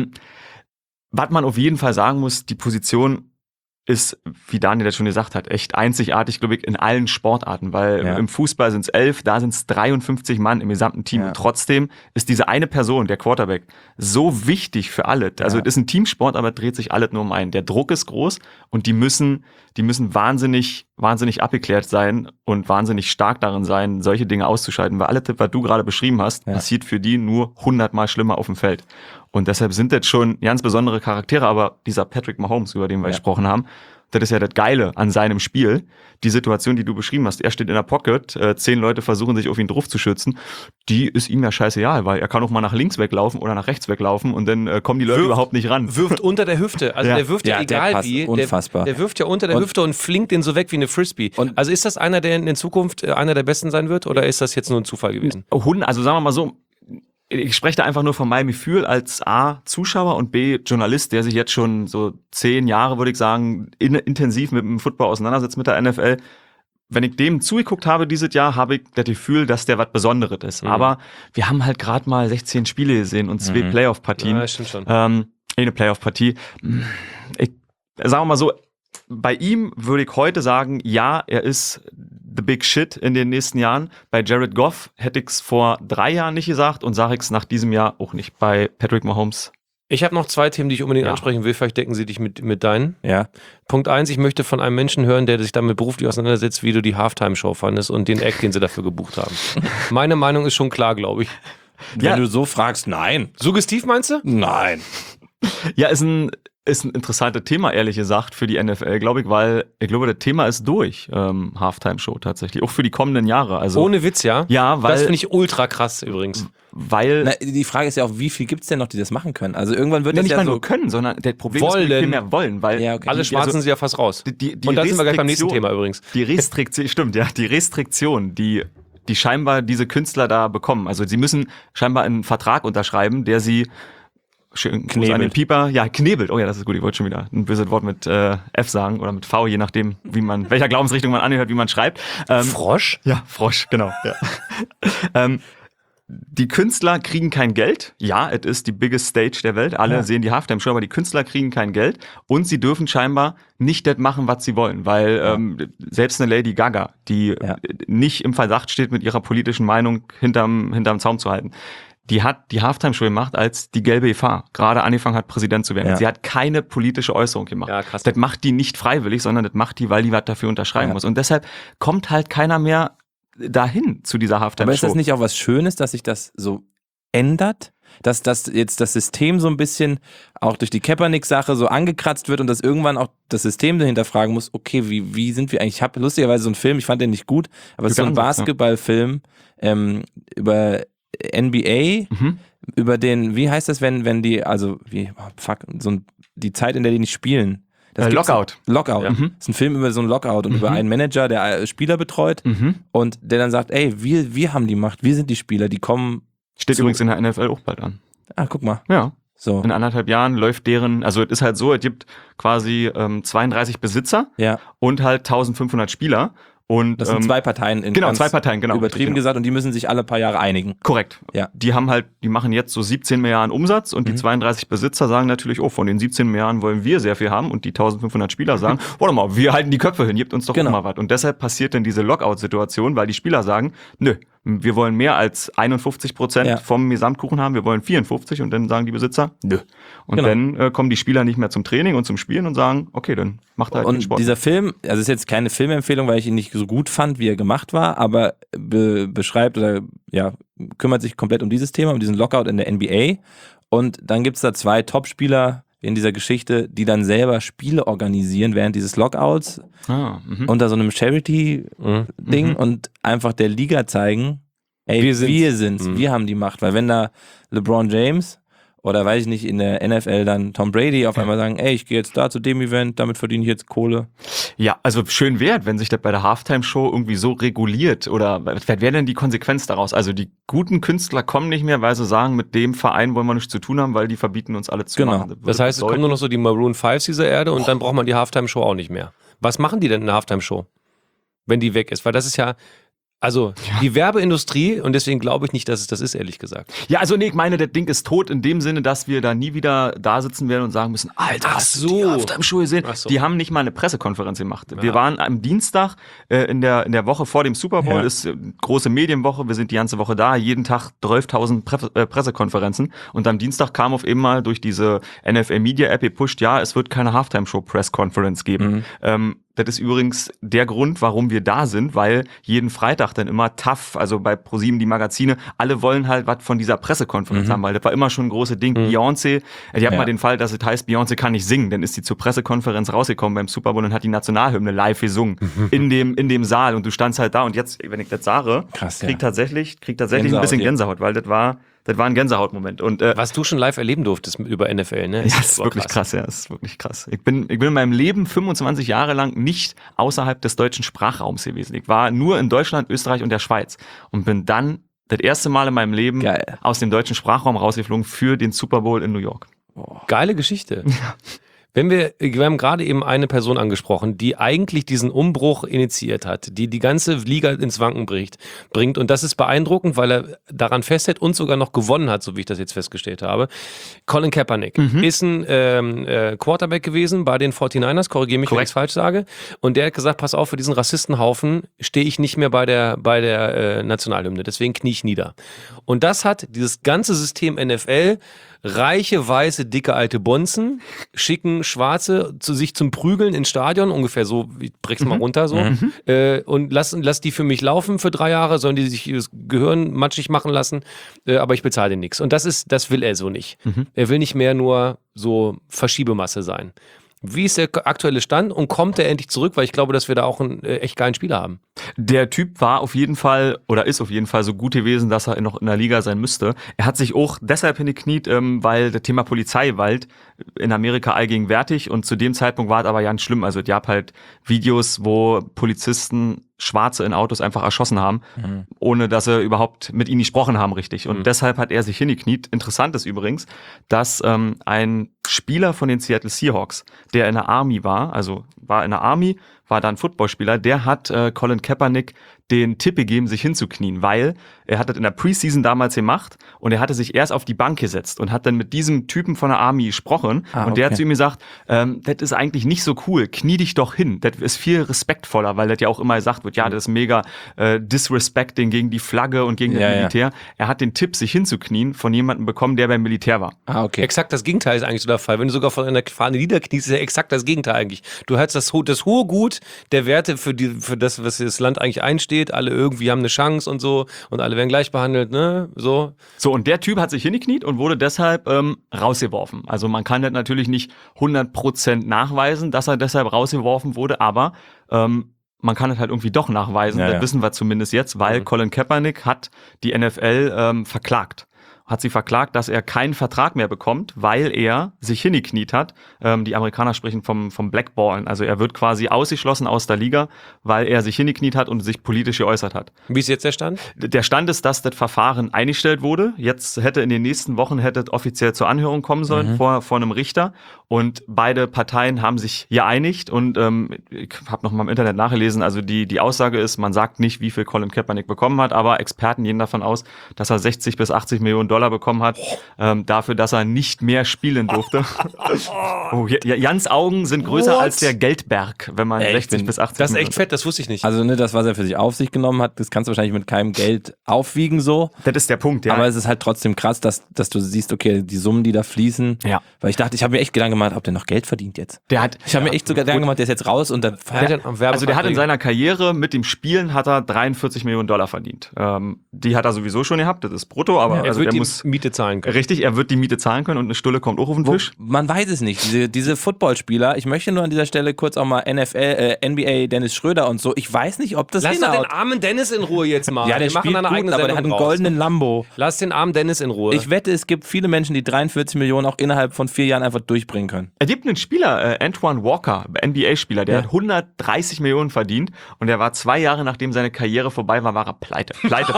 [SPEAKER 2] Was man auf jeden Fall sagen muss, die Position ist, wie Daniel das schon gesagt hat, echt einzigartig, glaube ich, in allen Sportarten, weil im Fußball sind es 11, da sind es 53 Mann im gesamten Team.
[SPEAKER 1] Ja.
[SPEAKER 2] Und trotzdem ist diese eine Person, der Quarterback, so wichtig für alle. Also es ist ein Teamsport, aber dreht sich alles nur um einen. Der Druck ist groß und die müssen wahnsinnig abgeklärt sein und wahnsinnig stark darin sein, solche Dinge auszuschalten, weil alles, was du gerade beschrieben hast, passiert für die nur 100-mal schlimmer auf dem Feld. Und deshalb sind das schon ganz besondere Charaktere, aber dieser Patrick Mahomes, über den wir gesprochen haben, das ist ja das Geile an seinem Spiel. Die Situation, die du beschrieben hast, er steht in der Pocket, 10 Leute versuchen sich auf ihn drauf zu schützen, die ist ihm ja scheißegal, weil er kann auch mal nach links weglaufen oder nach rechts weglaufen und dann kommen die Leute überhaupt nicht ran.
[SPEAKER 3] Wirft unter der Hüfte. Also der wirft ja
[SPEAKER 1] der
[SPEAKER 3] egal
[SPEAKER 1] Pass,
[SPEAKER 3] wie.
[SPEAKER 1] unfassbar.
[SPEAKER 3] Der wirft ja unter der Hüfte und flinkt den so weg wie eine Frisbee. Also ist das einer, der in Zukunft einer der Besten sein wird oder ist das jetzt nur ein Zufall gewesen?
[SPEAKER 2] Also sagen wir mal so, ich spreche da einfach nur von meinem Gefühl als A, Zuschauer und B, Journalist, der sich jetzt schon so 10 Jahre, würde ich sagen, intensiv mit dem Football auseinandersetzt, mit der NFL. Wenn ich dem zugeguckt habe dieses Jahr, habe ich das Gefühl, dass der was Besonderes ist. Aber wir haben halt gerade mal 16 Spiele gesehen und 2 Playoff-Partien.
[SPEAKER 3] Ja, stimmt schon.
[SPEAKER 2] Eine Playoff-Partie. Sagen wir mal so, bei ihm würde ich heute sagen, ja, er ist the big shit in den nächsten Jahren. Bei Jared Goff hätte ich es vor 3 Jahren nicht gesagt und sage ich es nach diesem Jahr auch nicht. Bei Patrick Mahomes.
[SPEAKER 3] Ich habe noch 2 Themen, die ich unbedingt ansprechen will. Vielleicht decken sie dich mit deinen.
[SPEAKER 1] Ja.
[SPEAKER 3] Punkt 1, ich möchte von einem Menschen hören, der sich damit beruflich auseinandersetzt, wie du die Halftime-Show fandest und den Act, den sie dafür gebucht haben. Meine Meinung ist schon klar, glaube ich.
[SPEAKER 1] Wenn du so fragst, nein.
[SPEAKER 3] Suggestiv meinst du?
[SPEAKER 1] Nein.
[SPEAKER 2] Ja, ist ein interessantes Thema, ehrlich gesagt, für die NFL, glaube ich, weil ich glaube, das Thema ist durch, Halftime-Show tatsächlich, auch für die kommenden Jahre. Also,
[SPEAKER 3] ohne Witz, ja?
[SPEAKER 2] Ja, weil...
[SPEAKER 3] Das finde ich ultra krass übrigens.
[SPEAKER 2] Weil...
[SPEAKER 1] Die Frage ist ja auch, wie viel gibt es denn noch, die das machen können? Also irgendwann wird das
[SPEAKER 2] nicht
[SPEAKER 1] ja
[SPEAKER 2] mal
[SPEAKER 1] so...
[SPEAKER 2] nur können, sondern der Problem
[SPEAKER 3] wollen.
[SPEAKER 2] ist, viel mehr wollen, weil...
[SPEAKER 1] Ja, okay.
[SPEAKER 3] Alle schwarzen sie ja fast raus.
[SPEAKER 2] Die
[SPEAKER 3] und da sind wir gleich beim nächsten
[SPEAKER 2] Restriktion-
[SPEAKER 3] Thema übrigens.
[SPEAKER 2] Die Restriktion, stimmt, ja, die Restriktion, die scheinbar diese Künstler da bekommen. Also sie müssen scheinbar einen Vertrag unterschreiben, der sie schön Gruß an den Pieper, ja, knebelt. Oh ja, das ist gut, ich wollte schon wieder ein böses Wort mit F sagen oder mit V, je nachdem, welcher Glaubensrichtung man anhört, wie man schreibt.
[SPEAKER 3] Frosch?
[SPEAKER 2] Ja, Frosch, genau. Ja. Die Künstler kriegen kein Geld. Ja, es ist die biggest stage der Welt. Alle sehen die Halftime-Show, aber die Künstler kriegen kein Geld. Und sie dürfen scheinbar nicht das machen, was sie wollen. Weil selbst eine Lady Gaga, die nicht im Verdacht steht, mit ihrer politischen Meinung hinterm Zaum zu halten, die hat die Halftime-Show gemacht, als die gelbe Gefahr gerade angefangen hat, Präsident zu werden.
[SPEAKER 1] Ja.
[SPEAKER 2] Sie hat keine politische Äußerung gemacht.
[SPEAKER 3] Ja, krass.
[SPEAKER 2] Das macht die nicht freiwillig, sondern das macht die, weil die was dafür unterschreiben muss. Und deshalb kommt halt keiner mehr dahin zu dieser Halftime-Show.
[SPEAKER 1] Aber ist das nicht auch was Schönes, dass sich das so ändert? Dass jetzt das System so ein bisschen auch durch die Kaepernick-Sache so angekratzt wird und dass irgendwann auch das System dahinter fragen muss, okay, wie sind wir eigentlich? Ich habe lustigerweise so einen Film, ich fand den nicht gut, aber es ist so ein Basketballfilm über NBA, über den, wie heißt das, wenn die, also, die Zeit, in der die nicht spielen.
[SPEAKER 2] Lockout.
[SPEAKER 1] Lockout.
[SPEAKER 2] Ja.
[SPEAKER 1] Das ist ein Film über so einen Lockout und über einen Manager, der Spieler betreut und der dann sagt, ey, wir haben die Macht, wir sind die Spieler, die kommen.
[SPEAKER 2] Steht übrigens in der NFL auch bald an.
[SPEAKER 1] Ah, guck mal.
[SPEAKER 2] Ja.
[SPEAKER 1] So.
[SPEAKER 2] In 1,5 Jahren läuft also es ist halt so, es gibt quasi 32 Besitzer und halt 1500 Spieler. Und,
[SPEAKER 1] das sind 2 Parteien.
[SPEAKER 2] Genau, 2 Parteien, genau.
[SPEAKER 1] Übertrieben gesagt und die müssen sich alle paar Jahre einigen.
[SPEAKER 2] Korrekt.
[SPEAKER 1] Ja.
[SPEAKER 2] Die machen jetzt so 17 Milliarden Umsatz und die 32 Besitzer sagen natürlich, oh, von den 17 Milliarden wollen wir sehr viel haben und die 1500 Spieler sagen, warte mal, wir halten die Köpfe hin, gebt uns doch auch mal was. Und deshalb passiert dann diese Lockout-Situation, weil die Spieler sagen, nö, wir wollen mehr als 51% vom Gesamtkuchen haben, wir wollen 54 und dann sagen die Besitzer, nö. Und dann kommen die Spieler nicht mehr zum Training und zum Spielen und sagen, okay, dann macht halt den Sport.
[SPEAKER 1] Und dieser Film, also ist jetzt keine Filmempfehlung, weil ich ihn nicht so gut fand, wie er gemacht war, aber beschreibt oder kümmert sich komplett um dieses Thema, um diesen Lockout in der NBA. Und dann gibt es da 2 Topspieler in dieser Geschichte, die dann selber Spiele organisieren während dieses Lockouts unter so einem Charity-Ding und einfach der Liga zeigen, ey, wir sind's, wir haben die Macht. Weil wenn da LeBron James Oder weiß ich nicht, in der NFL dann Tom Brady auf einmal sagen, ey, ich gehe jetzt da zu dem Event, damit verdiene ich jetzt Kohle.
[SPEAKER 2] Ja, also schön wert, wenn sich das bei der Halftime-Show irgendwie so reguliert. Oder was wäre denn die Konsequenz daraus? Also die guten Künstler kommen nicht mehr, weil sie sagen, mit dem Verein wollen wir nichts zu tun haben, weil die verbieten uns alle zu
[SPEAKER 1] Genau.
[SPEAKER 2] machen.
[SPEAKER 3] Das heißt, es kommen nur noch so die Maroon 5 dieser Erde und dann braucht man die Halftime-Show auch nicht mehr. Was machen die denn in der Halftime-Show, wenn die weg ist? Weil das ist ja, also die Werbeindustrie, und deswegen glaube ich nicht, dass es das ist, ehrlich gesagt.
[SPEAKER 2] Ja, also nee, ich meine, das Ding ist tot in dem Sinne, dass wir da nie wieder da sitzen werden und sagen müssen, Alter, hast du die Halftime-Show gesehen?
[SPEAKER 3] So.
[SPEAKER 2] Die haben nicht mal eine Pressekonferenz gemacht. Wir waren am Dienstag in der Woche vor dem Super Bowl, ist große Medienwoche, wir sind die ganze Woche da, jeden Tag 12.000 Pressekonferenzen und am Dienstag kam auf eben mal durch diese NFL Media App gepusht, ja, es wird keine Halftime-Show Press Conference geben. Das ist übrigens der Grund, warum wir da sind, weil jeden Freitag dann immer TAF, also bei ProSieben die Magazine, alle wollen halt was von dieser Pressekonferenz haben, weil das war immer schon ein großes Ding. Beyoncé, die hat mal den Fall, dass es heißt, Beyoncé kann nicht singen, dann ist sie zur Pressekonferenz rausgekommen beim Super Bowl und hat die Nationalhymne live gesungen in dem Saal und du standst halt da und jetzt, wenn ich das sage, krieg tatsächlich ein bisschen Gänsehaut, weil das war ein Gänsehautmoment. Und,
[SPEAKER 3] was du schon live erleben durftest über NFL, ne?
[SPEAKER 2] Ja, das ist wirklich krass, ja, das ist wirklich krass. Ich bin in meinem Leben 25 Jahre lang nicht außerhalb des deutschen Sprachraums gewesen. Ich war nur in Deutschland, Österreich und der Schweiz und bin dann das erste Mal in meinem Leben aus dem deutschen Sprachraum rausgeflogen für den Super Bowl in New York.
[SPEAKER 3] Geile Geschichte. Ja. Wir haben gerade eben eine Person angesprochen, die eigentlich diesen Umbruch initiiert hat, die die ganze Liga ins Wanken bringt. Und das ist beeindruckend, weil er daran festhält und sogar noch gewonnen hat, so wie ich das jetzt festgestellt habe. Colin Kaepernick ist ein Quarterback gewesen bei den 49ers, korrigiere mich, wenn ich es falsch sage. Und der hat gesagt, pass auf, für diesen Rassistenhaufen stehe ich nicht mehr bei der Nationalhymne, deswegen knie ich nieder. Und das hat dieses ganze System NFL, reiche, weiße, dicke, alte Bonzen schicken Schwarze zu sich zum Prügeln ins Stadion, ungefähr so, ich brech's mal runter so, und lass die für mich laufen für 3 Jahre, sollen die sich das Gehirn matschig machen lassen, aber ich bezahle denen nichts. Und das will er so nicht. Er will nicht mehr nur so Verschiebemasse sein. Wie ist der aktuelle Stand und kommt er endlich zurück? Weil ich glaube, dass wir da auch einen echt geilen Spieler haben.
[SPEAKER 2] Der Typ war auf jeden Fall oder ist auf jeden Fall so gut gewesen, dass er noch in der Liga sein müsste. Er hat sich auch deshalb hingekniet, weil das Thema Polizeigewalt in Amerika allgegenwärtig und zu dem Zeitpunkt war es aber ganz schlimm. Also es gab halt Videos, wo Polizisten Schwarze in Autos einfach erschossen haben, ohne dass sie überhaupt mit ihnen gesprochen haben richtig. Und deshalb hat er sich hingekniet. Interessant ist übrigens, dass ein Spieler von den Seattle Seahawks, der in der Army war, also war in der Army, war dann Footballspieler, der hat Colin Kaepernick den Tipp gegeben, sich hinzuknien, weil er hat das in der Preseason damals gemacht und er hatte sich erst auf die Bank gesetzt und hat dann mit diesem Typen von der Army gesprochen und der hat zu ihm gesagt, das ist eigentlich nicht so cool, knie dich doch hin, das ist viel respektvoller, weil das ja auch immer gesagt wird, ja, das ist mega disrespecting gegen die Flagge und gegen das Militär. Er hat den Tipp, sich hinzuknien, von jemandem bekommen, der beim Militär war.
[SPEAKER 3] Exakt das Gegenteil ist eigentlich so der Fall. Wenn du sogar von einer Fahne niederkniest, ist ja exakt das Gegenteil eigentlich. Du hältst das hohe Gut der Werte für das, was das Land eigentlich einsteht, alle irgendwie haben eine Chance und so und alle werden gleich behandelt, ne? So, und der Typ hat sich hingekniet und wurde deshalb rausgeworfen. Also man kann das natürlich nicht 100% nachweisen, dass er deshalb rausgeworfen wurde, aber man kann es halt irgendwie doch nachweisen, das wissen wir zumindest jetzt, weil Colin Kaepernick hat die NFL verklagt. Hat sie verklagt, dass er keinen Vertrag mehr bekommt, weil er sich hingekniet hat. Die Amerikaner sprechen vom Blackballen. Also er wird quasi ausgeschlossen aus der Liga, weil er sich hingekniet hat und sich politisch geäußert hat. Wie ist jetzt der Stand?
[SPEAKER 2] Der Stand ist, dass das Verfahren eingestellt wurde. Jetzt hätte in den nächsten Wochen offiziell zur Anhörung kommen sollen vor einem Richter. Und beide Parteien haben sich geeinigt. Und ich habe noch mal im Internet nachgelesen. Also die Aussage ist, man sagt nicht, wie viel Colin Kaepernick bekommen hat, aber Experten gehen davon aus, dass er 60 bis 80 Millionen Dollar bekommen hat, dafür, dass er nicht mehr spielen durfte. Jans Augen sind größer als der Geldberg, wenn man 60 bis 80
[SPEAKER 3] Das ist echt fett, das wusste ich nicht.
[SPEAKER 1] Also das, was er für sich auf sich genommen hat, das kannst du wahrscheinlich mit keinem Geld aufwiegen so.
[SPEAKER 2] Das ist der Punkt, ja.
[SPEAKER 1] Aber es ist halt trotzdem krass, dass du siehst, okay, die Summen, die da fließen. Ja. Weil ich habe mir echt Gedanken gemacht, ob der noch Geld verdient jetzt. Ich habe mir echt sogar Gedanken gemacht, der ist jetzt raus und dann
[SPEAKER 2] also der hat in seiner Karriere mit dem Spielen hat er 43 Millionen Dollar verdient. Die hat er sowieso schon gehabt, das ist brutto, aber
[SPEAKER 3] er wird die
[SPEAKER 2] muss.
[SPEAKER 3] Miete zahlen können.
[SPEAKER 2] Richtig, er wird die Miete zahlen können und eine Stulle kommt auch auf den Tisch.
[SPEAKER 1] Man weiß es nicht. Diese Footballspieler, ich möchte nur an dieser Stelle kurz auch mal NBA, Dennis Schröder und so. Ich weiß nicht, ob das
[SPEAKER 3] Lass doch den
[SPEAKER 1] hinhaut.
[SPEAKER 3] armen Dennis in Ruhe jetzt mal.
[SPEAKER 1] Ja, der
[SPEAKER 3] Wir machen
[SPEAKER 1] spielt
[SPEAKER 3] eine
[SPEAKER 1] gut,
[SPEAKER 3] eigene
[SPEAKER 1] aber der hat einen
[SPEAKER 3] Sendung draus.
[SPEAKER 1] goldenen Lambo.
[SPEAKER 3] Lass den armen Dennis in Ruhe.
[SPEAKER 1] Ich wette, es gibt viele Menschen, die 43 Millionen auch innerhalb von 4 Jahren einfach durchbringen können.
[SPEAKER 2] Er gibt einen Spieler, Antoine Walker, NBA-Spieler, der hat 130 Millionen verdient und der war 2 Jahre, nachdem seine Karriere vorbei war, er pleite.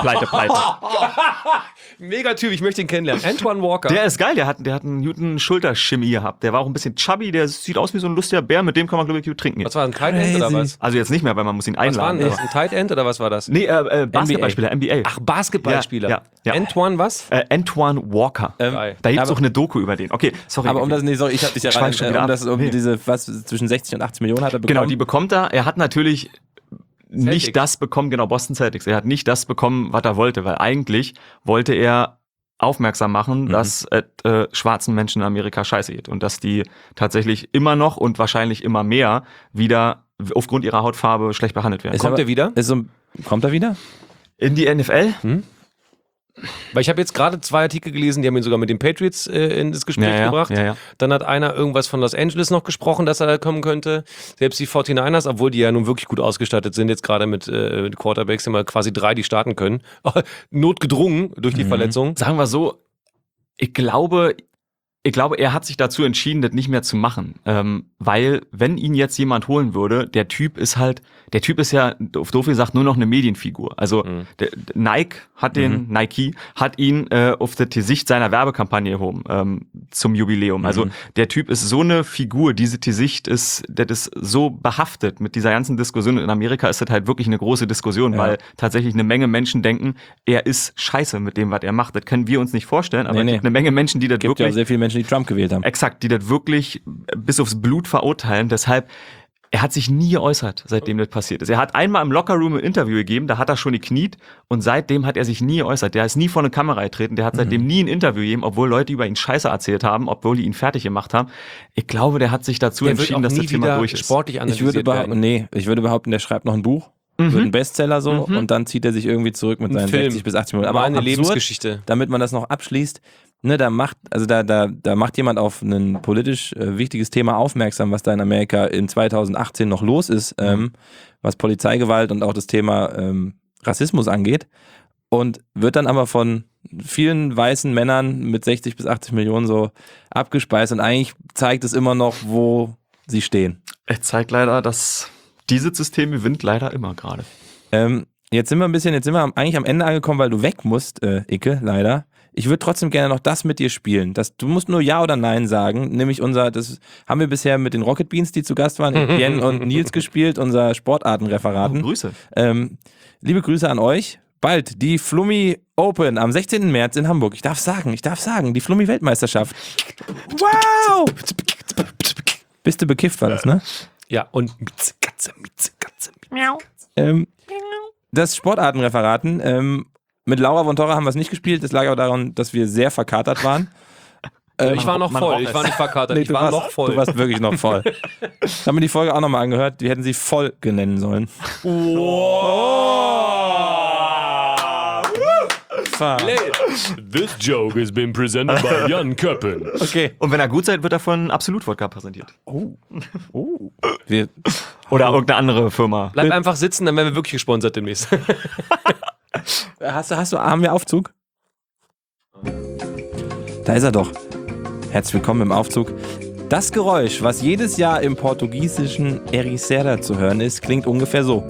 [SPEAKER 3] Mega Typ, ich möchte ihn kennenlernen. Antoine Walker.
[SPEAKER 2] Der ist geil, der hat einen guten Schulterchimie gehabt. Der war auch ein bisschen chubby, der sieht aus wie so ein lustiger Bär, mit dem kann man, glaube ich, gut trinken.
[SPEAKER 3] Was war ein Tight End oder
[SPEAKER 1] Crazy.
[SPEAKER 3] was?
[SPEAKER 2] Also jetzt nicht mehr, weil man muss ihn
[SPEAKER 3] Was war
[SPEAKER 2] einladen.
[SPEAKER 3] denn das? Ein Tight End oder was war das?
[SPEAKER 2] Nee, Basketballspieler, NBA.
[SPEAKER 3] Ach, Basketballspieler.
[SPEAKER 2] Ja.
[SPEAKER 3] Antoine was?
[SPEAKER 2] Antoine Walker.
[SPEAKER 3] Geil.
[SPEAKER 2] Da gibt's
[SPEAKER 1] aber-
[SPEAKER 2] auch eine Doku über den. Okay, sorry.
[SPEAKER 1] Aber ich hab dich ja
[SPEAKER 2] Schweig schon wieder ab. Nee.
[SPEAKER 1] diese, was zwischen 60 und 80 Millionen hat er bekommen.
[SPEAKER 2] Genau, die bekommt er. Er hat natürlich nicht das bekommen, genau, Boston Celtics. Er hat nicht das bekommen, was er wollte, weil eigentlich wollte er aufmerksam machen, dass schwarzen Menschen in Amerika scheiße geht und dass die tatsächlich immer noch und wahrscheinlich immer mehr wieder aufgrund ihrer Hautfarbe schlecht behandelt werden.
[SPEAKER 3] Kommt er wieder?
[SPEAKER 1] Kommt er wieder?
[SPEAKER 2] In die NFL?
[SPEAKER 3] Weil ich habe jetzt gerade 2 Artikel gelesen, die haben ihn sogar mit den Patriots in das Gespräch gebracht.
[SPEAKER 2] Ja.
[SPEAKER 3] Dann hat einer irgendwas von Los Angeles noch gesprochen, dass er da kommen könnte. Selbst die 49ers, obwohl die ja nun wirklich gut ausgestattet sind, jetzt gerade mit Quarterbacks, immer quasi 3, die starten können. Notgedrungen durch die Verletzung.
[SPEAKER 2] Sagen wir so, ich glaube, er hat sich dazu entschieden, das nicht mehr zu machen. Weil, wenn ihn jetzt jemand holen würde, der Typ ist ja, auf doof gesagt, nur noch eine Medienfigur. Also, Nike hat ihn auf die Sicht seiner Werbekampagne erhoben, zum Jubiläum. Also, der Typ ist so eine Figur, das ist so behaftet mit dieser ganzen Diskussion. In Amerika ist das halt wirklich eine große Diskussion, weil tatsächlich eine Menge Menschen denken, er ist scheiße mit dem, was er macht. Das können wir uns nicht vorstellen, aber es gibt eine Menge Menschen, die das
[SPEAKER 1] Gibt
[SPEAKER 2] wirklich...
[SPEAKER 1] ja auch sehr viele Menschen, die Trump gewählt haben.
[SPEAKER 2] Exakt, die das wirklich bis aufs Blut verurteilen. Deshalb, er hat sich nie geäußert, seitdem das passiert ist. Er hat einmal im Lockerroom ein Interview gegeben, da hat er schon gekniet und seitdem hat er sich nie geäußert. Der ist nie vor eine Kamera getreten, der hat seitdem nie ein Interview gegeben, obwohl Leute über ihn Scheiße erzählt haben, obwohl die ihn fertig gemacht haben. Ich glaube, der hat sich dazu entschieden, dass das Thema durch ist.
[SPEAKER 3] Sportlich
[SPEAKER 1] Ich würde behaupten, der schreibt noch ein Buch, wird ein Bestseller so und dann zieht er sich irgendwie zurück mit seinen
[SPEAKER 3] Film.
[SPEAKER 1] 60 bis 80 Millionen.
[SPEAKER 3] Aber eine
[SPEAKER 1] auch absurd,
[SPEAKER 3] Lebensgeschichte.
[SPEAKER 1] damit man das noch abschließt, ne, da macht jemand auf ein politisch wichtiges Thema aufmerksam, was da in Amerika in 2018 noch los ist, was Polizeigewalt und auch das Thema Rassismus angeht, und wird dann aber von vielen weißen Männern mit 60 bis 80 Millionen so abgespeist, und eigentlich zeigt es immer noch, wo sie stehen.
[SPEAKER 2] Es zeigt leider, dass dieses System gewinnt leider immer gerade.
[SPEAKER 1] Jetzt sind wir eigentlich am Ende angekommen, weil du weg musst, Icke, leider. Ich würde trotzdem gerne noch das mit dir spielen. Du musst nur Ja oder Nein sagen. Nämlich das haben wir bisher mit den Rocket Beans, die zu Gast waren, Jen und Nils gespielt, unser Sportartenreferaten.
[SPEAKER 2] Grüße.
[SPEAKER 1] Liebe Grüße an euch. Bald die Flummi Open am 16. März in Hamburg. Ich darf sagen, die Flummi-Weltmeisterschaft. Wow! Bist du bekifft, war das, ne?
[SPEAKER 3] Ja, und Mieze, Katze.
[SPEAKER 1] Das Sportartenreferaten. Mit Laura von Torra haben wir es nicht gespielt. Das lag aber daran, dass wir sehr verkatert waren.
[SPEAKER 3] Ich war noch voll, ich war nicht verkatert, ich war noch voll.
[SPEAKER 1] Du warst wirklich noch voll. Ich habe mir die Folge auch nochmal angehört. Die hätten sie Folge nennen sollen.
[SPEAKER 3] This joke has been presented by Jan Köppen.
[SPEAKER 1] Okay.
[SPEAKER 2] Und wenn er gut seid, wird er von Absolut-Wodka präsentiert.
[SPEAKER 1] Oder
[SPEAKER 2] irgendeine andere Firma.
[SPEAKER 3] Bleib einfach sitzen, dann werden wir wirklich gesponsert demnächst.
[SPEAKER 1] haben wir Aufzug? Da ist er doch. Herzlich willkommen im Aufzug. Das Geräusch, was jedes Jahr im portugiesischen Ericeira zu hören ist, klingt ungefähr so.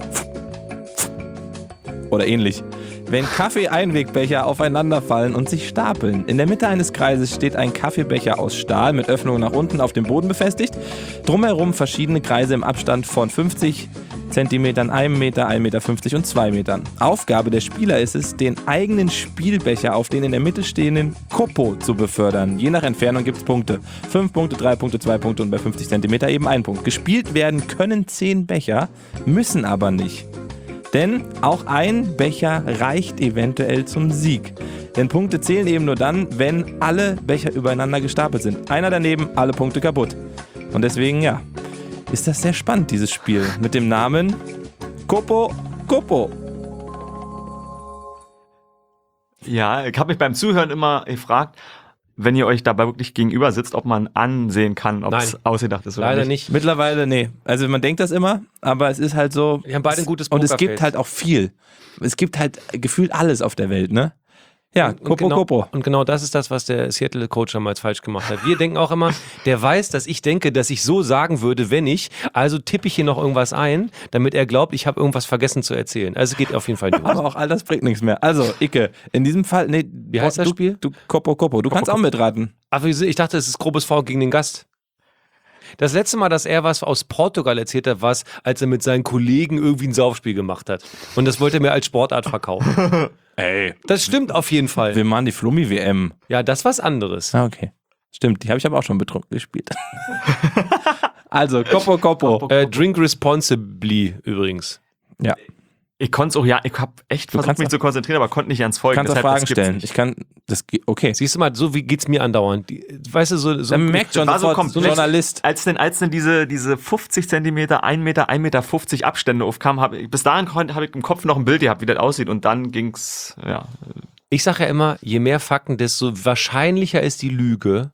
[SPEAKER 1] Oder ähnlich. Wenn Kaffee-Einwegbecher aufeinanderfallen und sich stapeln. In der Mitte eines Kreises steht ein Kaffeebecher aus Stahl mit Öffnungen nach unten auf dem Boden befestigt. Drumherum verschiedene Kreise im Abstand von 50 Zentimetern, 1 Meter, 1,50 Meter und 2 Metern. Aufgabe der Spieler ist es, den eigenen Spielbecher auf den in der Mitte stehenden Kopo zu befördern. Je nach Entfernung gibt es Punkte. 5 Punkte, 3 Punkte, 2 Punkte und bei 50 Zentimeter eben 1 Punkt. Gespielt werden können 10 Becher, müssen aber nicht. Denn auch ein Becher reicht eventuell zum Sieg. Denn Punkte zählen eben nur dann, wenn alle Becher übereinander gestapelt sind. Einer daneben, alle Punkte kaputt. Und deswegen, ja, ist das sehr spannend, dieses Spiel. Mit dem Namen Kopo Kopo.
[SPEAKER 2] Ja, ich habe mich beim Zuhören immer gefragt, wenn ihr euch dabei wirklich gegenüber sitzt, ob man ansehen kann, ob es
[SPEAKER 3] Nein.
[SPEAKER 2] ausgedacht ist oder
[SPEAKER 3] Leider
[SPEAKER 2] nicht.
[SPEAKER 3] nicht.
[SPEAKER 1] Mittlerweile, nee. Also man denkt das immer, aber es ist halt so.
[SPEAKER 3] Wir haben beide ein gutes
[SPEAKER 1] Und es
[SPEAKER 3] Pokerface.
[SPEAKER 1] gibt halt auch viel. Es gibt halt gefühlt alles auf der Welt, ne? Ja,
[SPEAKER 3] Und
[SPEAKER 1] Kopo.
[SPEAKER 3] Und genau das ist das, was der Seattle-Coach damals falsch gemacht hat. Wir denken auch immer, der weiß, dass ich denke, dass ich so sagen würde, wenn ich. Also tippe ich hier noch irgendwas ein, damit er glaubt, ich habe irgendwas vergessen zu erzählen. Also es geht auf jeden Fall los.
[SPEAKER 1] Aber auch all das bringt nichts mehr. Also, Icke, in diesem Fall, nee,
[SPEAKER 3] Wie heißt das Spiel?
[SPEAKER 1] Du Kopo. Du kannst auch mitraten.
[SPEAKER 3] Aber ich dachte, es ist grobes Foul gegen den Gast. Das letzte Mal, dass er was aus Portugal erzählt hat, war es, als er mit seinen Kollegen irgendwie ein Saufspiel gemacht hat. Und das wollte er mir als Sportart verkaufen.
[SPEAKER 1] Ey.
[SPEAKER 3] Das stimmt auf jeden Fall.
[SPEAKER 1] Wir machen die Flummi-WM.
[SPEAKER 3] Ja, das ist was anderes.
[SPEAKER 1] Ah, okay. Stimmt, die habe ich aber auch schon betrunken gespielt. Also, Kopo.
[SPEAKER 3] Drink responsibly übrigens.
[SPEAKER 1] Ja.
[SPEAKER 2] Ich konnte es auch, ja, ich habe echt versucht, mich zu konzentrieren, aber konnte nicht ans
[SPEAKER 1] Du
[SPEAKER 2] Folgen.
[SPEAKER 1] kannst auch
[SPEAKER 2] Deshalb,
[SPEAKER 1] Fragen
[SPEAKER 2] das gibt's
[SPEAKER 1] stellen.
[SPEAKER 2] nicht.
[SPEAKER 1] Ich kann, okay.
[SPEAKER 3] Siehst du mal, so wie geht's mir andauernd. Weißt du, so
[SPEAKER 1] Man merkt schon
[SPEAKER 2] war so
[SPEAKER 1] sofort, so ein
[SPEAKER 2] komplex.
[SPEAKER 1] Journalist.
[SPEAKER 2] Als denn diese 50 Zentimeter, 1 Meter, 1,50 Meter Abstände aufkamen, bis dahin habe ich im Kopf noch ein Bild gehabt, wie das aussieht. Und dann ging's, ja.
[SPEAKER 3] Ich sage ja immer, je mehr Fakten, desto wahrscheinlicher ist die Lüge.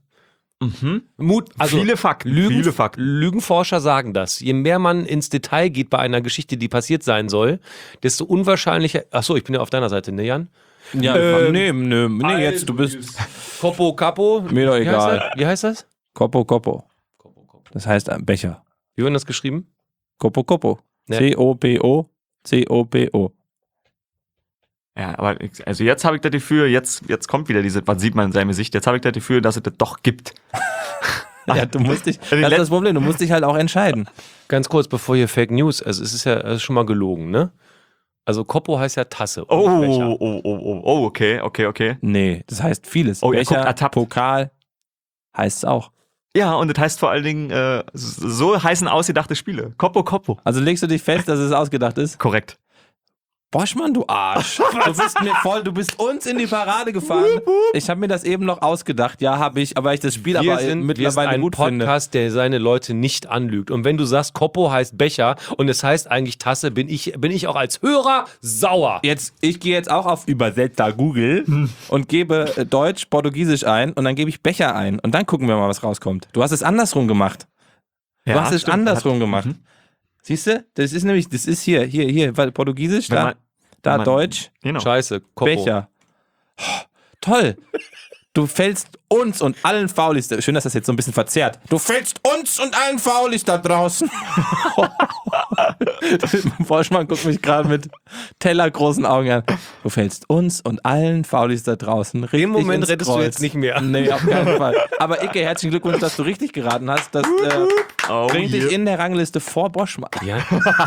[SPEAKER 2] Viele Fakten.
[SPEAKER 3] Lügenforscher sagen das. Je mehr man ins Detail geht bei einer Geschichte, die passiert sein soll, desto unwahrscheinlicher. Achso, ich bin ja auf deiner Seite, ne, Jan?
[SPEAKER 1] Ja, nee, jetzt, du bist
[SPEAKER 3] Kopo, Capo.
[SPEAKER 1] mir doch egal.
[SPEAKER 3] Wie heißt das?
[SPEAKER 1] Kopo. Das heißt Becher.
[SPEAKER 3] Wie wird das geschrieben?
[SPEAKER 1] Kopo.
[SPEAKER 3] Ja.
[SPEAKER 1] Copo.
[SPEAKER 2] Ja, aber also jetzt habe ich das Gefühl, jetzt kommt wieder was sieht man in seinem Gesicht, jetzt habe ich das Gefühl, dass es das doch gibt.
[SPEAKER 1] Ja, du musst dich, das ist das Problem, du musst dich halt auch entscheiden.
[SPEAKER 3] Ganz kurz, bevor hier Fake News, also es ist ja es ist schon mal gelogen, ne? Also Kopo heißt ja Tasse. Und nicht Becher.
[SPEAKER 2] Okay.
[SPEAKER 1] Nee, das heißt vieles.
[SPEAKER 2] Oh, ihr
[SPEAKER 1] Becher,
[SPEAKER 2] guckt ertappt.
[SPEAKER 1] Pokal heißt es auch.
[SPEAKER 2] Ja, und das heißt vor allen Dingen, so heißen ausgedachte Spiele. Kopo.
[SPEAKER 1] Also legst du dich fest, dass es ausgedacht ist?
[SPEAKER 2] Korrekt.
[SPEAKER 1] Boschmann, du Arsch. Du bist uns in die Parade gefahren. Ich habe mir das eben noch ausgedacht. Ja, habe ich, aber ich das Spiel
[SPEAKER 3] Wir
[SPEAKER 1] aber
[SPEAKER 3] sind
[SPEAKER 1] mittlerweile
[SPEAKER 3] ein
[SPEAKER 1] gut finde.
[SPEAKER 3] Podcast, der seine Leute nicht anlügt. Und wenn du sagst, Kopo heißt Becher und es heißt eigentlich Tasse, bin ich auch als Hörer sauer.
[SPEAKER 1] Ich gehe jetzt auch auf Übersetzer Google und gebe Deutsch, Portugiesisch ein und dann gebe ich Becher ein und dann gucken wir mal, was rauskommt. Du hast es andersrum gemacht. Du hast es andersrum gemacht. Siehst du? Das ist hier, weil Portugiesisch, da Deutsch,
[SPEAKER 2] Genau.
[SPEAKER 3] Scheiße, Kopo.
[SPEAKER 1] Becher. Oh, toll. Du fällst uns und allen Faulis, schön, dass das jetzt so ein bisschen verzerrt. Du fällst uns und allen Faulis da draußen. Boschmann guckt mich gerade mit tellergroßen Augen an. Du fällst uns und allen Faulis da draußen richtig
[SPEAKER 3] Im Moment
[SPEAKER 1] ins
[SPEAKER 3] rettest du
[SPEAKER 1] Kreuz.
[SPEAKER 3] jetzt nicht mehr.
[SPEAKER 1] Nee, auf keinen Fall. Aber Icke, herzlichen Glückwunsch, dass du richtig geraten hast. Das bringt dich in der Rangliste vor Boschmann.
[SPEAKER 3] Ja.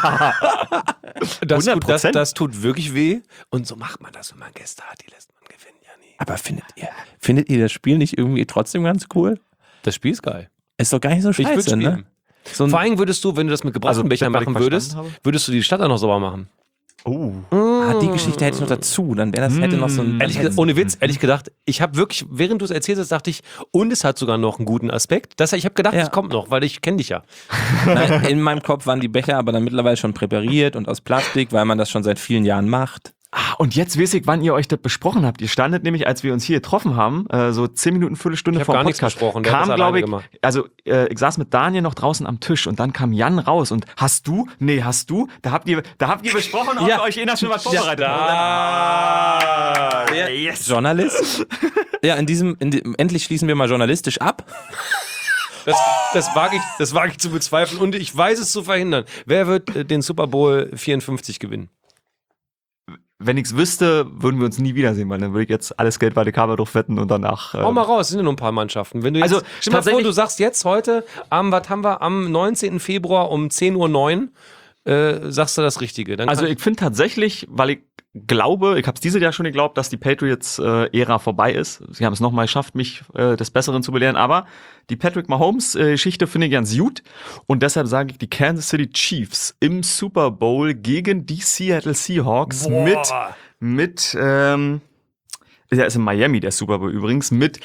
[SPEAKER 3] Das
[SPEAKER 2] 100%.
[SPEAKER 3] das tut wirklich weh. Und so macht man das, wenn man Gäste hat. Die lässt man gewinnen, ja nie.
[SPEAKER 1] Aber findet ihr das Spiel nicht irgendwie trotzdem ganz cool?
[SPEAKER 3] Das Spiel ist geil.
[SPEAKER 1] Ist doch gar nicht so
[SPEAKER 3] Ich würde
[SPEAKER 1] scheiße,
[SPEAKER 3] spielen.
[SPEAKER 1] ne? So ein
[SPEAKER 3] Vor allem würdest du, wenn du das mit gebrauchten Bechern
[SPEAKER 2] was ich
[SPEAKER 3] machen würdest,
[SPEAKER 2] verstanden habe?
[SPEAKER 3] würdest du die Stadt auch noch sauber machen.
[SPEAKER 1] die Geschichte hätte ich noch dazu. Dann wäre das hätte noch so ein.
[SPEAKER 3] Ehrlich gesagt, ohne Witz, ehrlich gedacht, ich habe wirklich, während du es erzählt hast, dachte ich, und es hat sogar noch einen guten Aspekt. Ich habe gedacht,
[SPEAKER 1] Ja.
[SPEAKER 3] es kommt noch, weil ich kenne dich ja.
[SPEAKER 1] Nein, in meinem Kopf waren die Becher aber dann mittlerweile schon präpariert und aus Plastik, weil man das schon seit vielen Jahren macht.
[SPEAKER 2] Und jetzt weiß ich, wann ihr euch das besprochen habt. Ihr standet nämlich, als wir uns hier getroffen haben, so 10 Minuten, Viertelstunde
[SPEAKER 3] Ich hab
[SPEAKER 2] vor
[SPEAKER 3] gar
[SPEAKER 2] dem
[SPEAKER 3] nichts
[SPEAKER 2] Podcast.
[SPEAKER 3] besprochen, der hat
[SPEAKER 2] Kam,
[SPEAKER 3] das
[SPEAKER 2] glaube
[SPEAKER 3] alleine
[SPEAKER 2] ich,
[SPEAKER 3] gemacht.
[SPEAKER 2] also ich saß mit Daniel noch draußen am Tisch und dann kam Jan raus und hast du? Da habt ihr besprochen, ob ihr euch innerhalb schon was vorbereitet habt.
[SPEAKER 1] Yes. Journalist? Ja, endlich schließen wir mal journalistisch ab.
[SPEAKER 3] Das wage ich zu bezweifeln und ich weiß es zu verhindern. Wer wird den Super Bowl 54 gewinnen?
[SPEAKER 2] Wenn ich's wüsste, würden wir uns nie wiedersehen, weil dann würde ich jetzt alles Geld bei der Kamera drauf wetten und danach.
[SPEAKER 3] Hau mal raus, es sind ja nur ein paar Mannschaften. Wenn du jetzt,
[SPEAKER 2] Also,
[SPEAKER 3] stell mal vor,
[SPEAKER 2] tatsächlich-
[SPEAKER 3] du sagst jetzt heute, am 19. Februar um 10:09 Uhr, sagst du das Richtige. Dann
[SPEAKER 2] Also
[SPEAKER 3] kann-
[SPEAKER 2] ich finde tatsächlich, weil ich glaube, ich habe es dieses Jahr schon geglaubt, dass die Patriots-Ära vorbei ist. Sie haben es nochmal geschafft, mich des Besseren zu belehren, aber die Patrick Mahomes-Geschichte finde ich ganz gut und deshalb sage ich die Kansas City Chiefs im Super Bowl gegen die Seattle Seahawks
[SPEAKER 3] Boah.
[SPEAKER 2] mit der ist in Miami, der Super Bowl übrigens, mit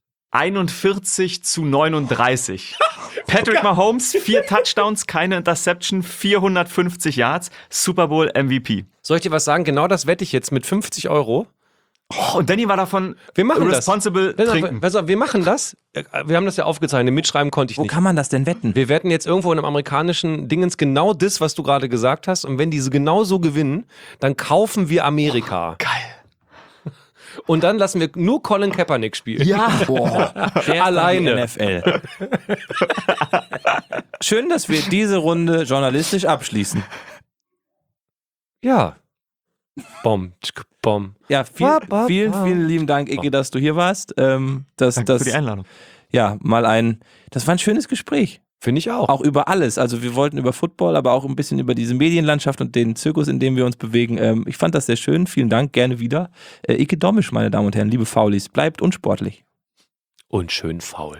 [SPEAKER 2] 41-39. Patrick Mahomes, 4 Touchdowns, keine Interception, 450 Yards, Super Bowl MVP.
[SPEAKER 3] Soll ich dir was sagen? Genau das wette ich jetzt mit 50 Euro.
[SPEAKER 2] Oh, und Danny war davon
[SPEAKER 3] Wir machen das.
[SPEAKER 2] responsible trinken.
[SPEAKER 3] Pass auf, wir machen das. Wir haben das ja aufgezeichnet. Mitschreiben konnte ich
[SPEAKER 1] Wo
[SPEAKER 3] nicht.
[SPEAKER 1] kann man das denn wetten?
[SPEAKER 3] Wir wetten jetzt irgendwo in einem amerikanischen Dingens genau das, was du gerade gesagt hast. Und wenn diese genau so gewinnen, dann kaufen wir Amerika.
[SPEAKER 2] Geil.
[SPEAKER 3] Und dann lassen wir nur Colin Kaepernick spielen.
[SPEAKER 2] Ja.
[SPEAKER 1] Boah,
[SPEAKER 3] Alleine.
[SPEAKER 1] NFL. Schön, dass wir diese Runde journalistisch abschließen.
[SPEAKER 3] Ja. Bom, tschk, bom.
[SPEAKER 1] Ja, vielen lieben Dank, Icke, dass du hier warst.
[SPEAKER 2] Danke für die Einladung.
[SPEAKER 1] Ja, das war ein schönes Gespräch.
[SPEAKER 3] Finde ich auch.
[SPEAKER 1] Auch über alles. Also wir wollten über Football, aber auch ein bisschen über diese Medienlandschaft und den Zirkus, in dem wir uns bewegen. Ich fand das sehr schön. Vielen Dank, gerne wieder. Icke Dommisch, meine Damen und Herren, liebe Faulis, bleibt unsportlich.
[SPEAKER 3] Und schön faul.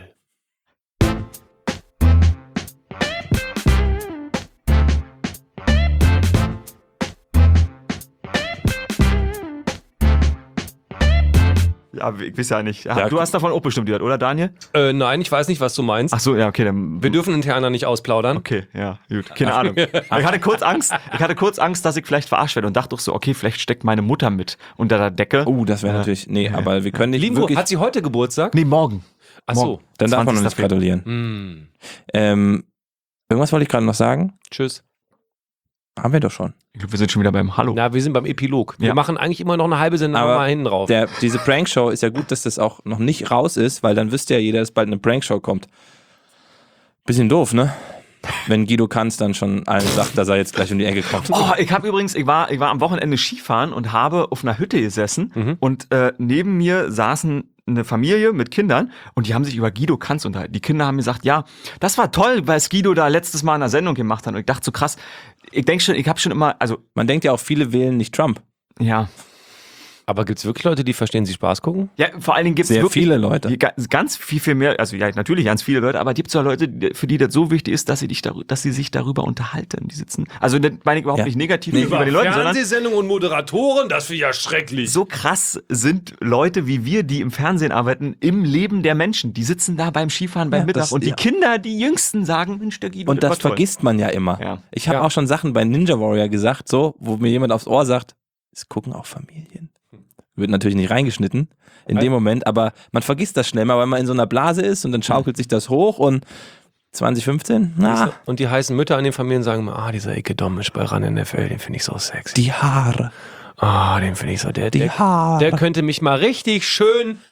[SPEAKER 2] Ja, ich weiß ja nicht.
[SPEAKER 1] Ja,
[SPEAKER 2] Du hast davon auch bestimmt gehört, oder Daniel?
[SPEAKER 3] Nein, ich weiß nicht, was du meinst.
[SPEAKER 2] Ach so, ja, okay, dann.
[SPEAKER 3] Wir dürfen interner nicht ausplaudern.
[SPEAKER 2] Okay, ja, gut. Keine Ahnung. Aber ich hatte kurz Angst, dass ich vielleicht verarscht werde und dachte doch so, okay, vielleicht steckt meine Mutter mit unter der Decke.
[SPEAKER 1] Oh, das wäre natürlich, aber wir können nicht
[SPEAKER 3] Limbo,
[SPEAKER 1] wirklich...
[SPEAKER 3] hat sie heute Geburtstag?
[SPEAKER 2] Nee, morgen.
[SPEAKER 3] Ach so.
[SPEAKER 2] Morgen.
[SPEAKER 1] Dann darf man noch
[SPEAKER 2] 20.
[SPEAKER 1] nicht gratulieren. Irgendwas wollte ich gerade noch sagen.
[SPEAKER 3] Tschüss.
[SPEAKER 1] Haben wir doch schon.
[SPEAKER 2] Ich glaube, wir sind schon wieder beim Hallo.
[SPEAKER 3] Na, wir sind beim Epilog. Wir
[SPEAKER 2] Ja.
[SPEAKER 3] machen eigentlich immer noch eine halbe Sendung
[SPEAKER 1] Aber
[SPEAKER 3] mal hinten drauf.
[SPEAKER 1] Diese Prankshow ist ja gut, dass das auch noch nicht raus ist, weil dann wüsste ja jeder, dass bald eine Prankshow kommt. Bisschen doof, ne? Wenn Guido Kanz dann schon allen sagt, dass er jetzt gleich um die Ecke kommt.
[SPEAKER 2] Oh, ich war am Wochenende Skifahren und habe auf einer Hütte gesessen und neben mir saßen eine Familie mit Kindern und die haben sich über Guido Kanz unterhalten. Die Kinder haben gesagt, ja, das war toll, weil es Guido da letztes Mal in der Sendung gemacht hat. Und ich dachte so krass, ich habe schon immer, also,
[SPEAKER 1] Man denkt ja auch, viele wählen nicht Trump.
[SPEAKER 2] ja.
[SPEAKER 3] Aber gibt es wirklich Leute, die verstehen, sie Spaß gucken?
[SPEAKER 2] Ja, vor allen Dingen gibt es
[SPEAKER 1] Sehr
[SPEAKER 2] wirklich
[SPEAKER 1] viele Leute.
[SPEAKER 2] ganz viel mehr, also ja, natürlich ganz viele Leute, aber gibt es ja Leute, für die das so wichtig ist, dass sie sich darüber unterhalten. Die sitzen, also das meine ich überhaupt
[SPEAKER 1] Ja.
[SPEAKER 2] nicht negativ gegenüber den Leuten, sondern
[SPEAKER 3] Fernsehsendungen und Moderatoren, das finde ich ja schrecklich.
[SPEAKER 2] so krass sind Leute wie wir, die im Fernsehen arbeiten, im Leben der Menschen. Die sitzen da beim Skifahren beim
[SPEAKER 1] Ja,
[SPEAKER 2] Mittag
[SPEAKER 1] das-
[SPEAKER 2] und die
[SPEAKER 1] ja.
[SPEAKER 2] Kinder, die Jüngsten sagen, Mensch, der Guido,
[SPEAKER 1] Und das
[SPEAKER 2] war toll.
[SPEAKER 1] vergisst man ja immer.
[SPEAKER 2] Ja.
[SPEAKER 1] Ich habe
[SPEAKER 3] Ja.
[SPEAKER 1] auch schon Sachen bei Ninja Warrior gesagt, so, wo mir jemand aufs Ohr sagt, es gucken auch Familien. Wird natürlich nicht reingeschnitten in dem Moment, aber man vergisst das schnell mal, weil man in so einer Blase ist und dann schaukelt sich das hoch und 2015, na,
[SPEAKER 3] Und die heißen Mütter an den Familien sagen immer, dieser Icke Dommisch bei RAN NFL, den finde ich so sexy.
[SPEAKER 1] die Haare,
[SPEAKER 3] Den finde ich so,
[SPEAKER 1] die Haare.
[SPEAKER 3] der könnte mich mal richtig schön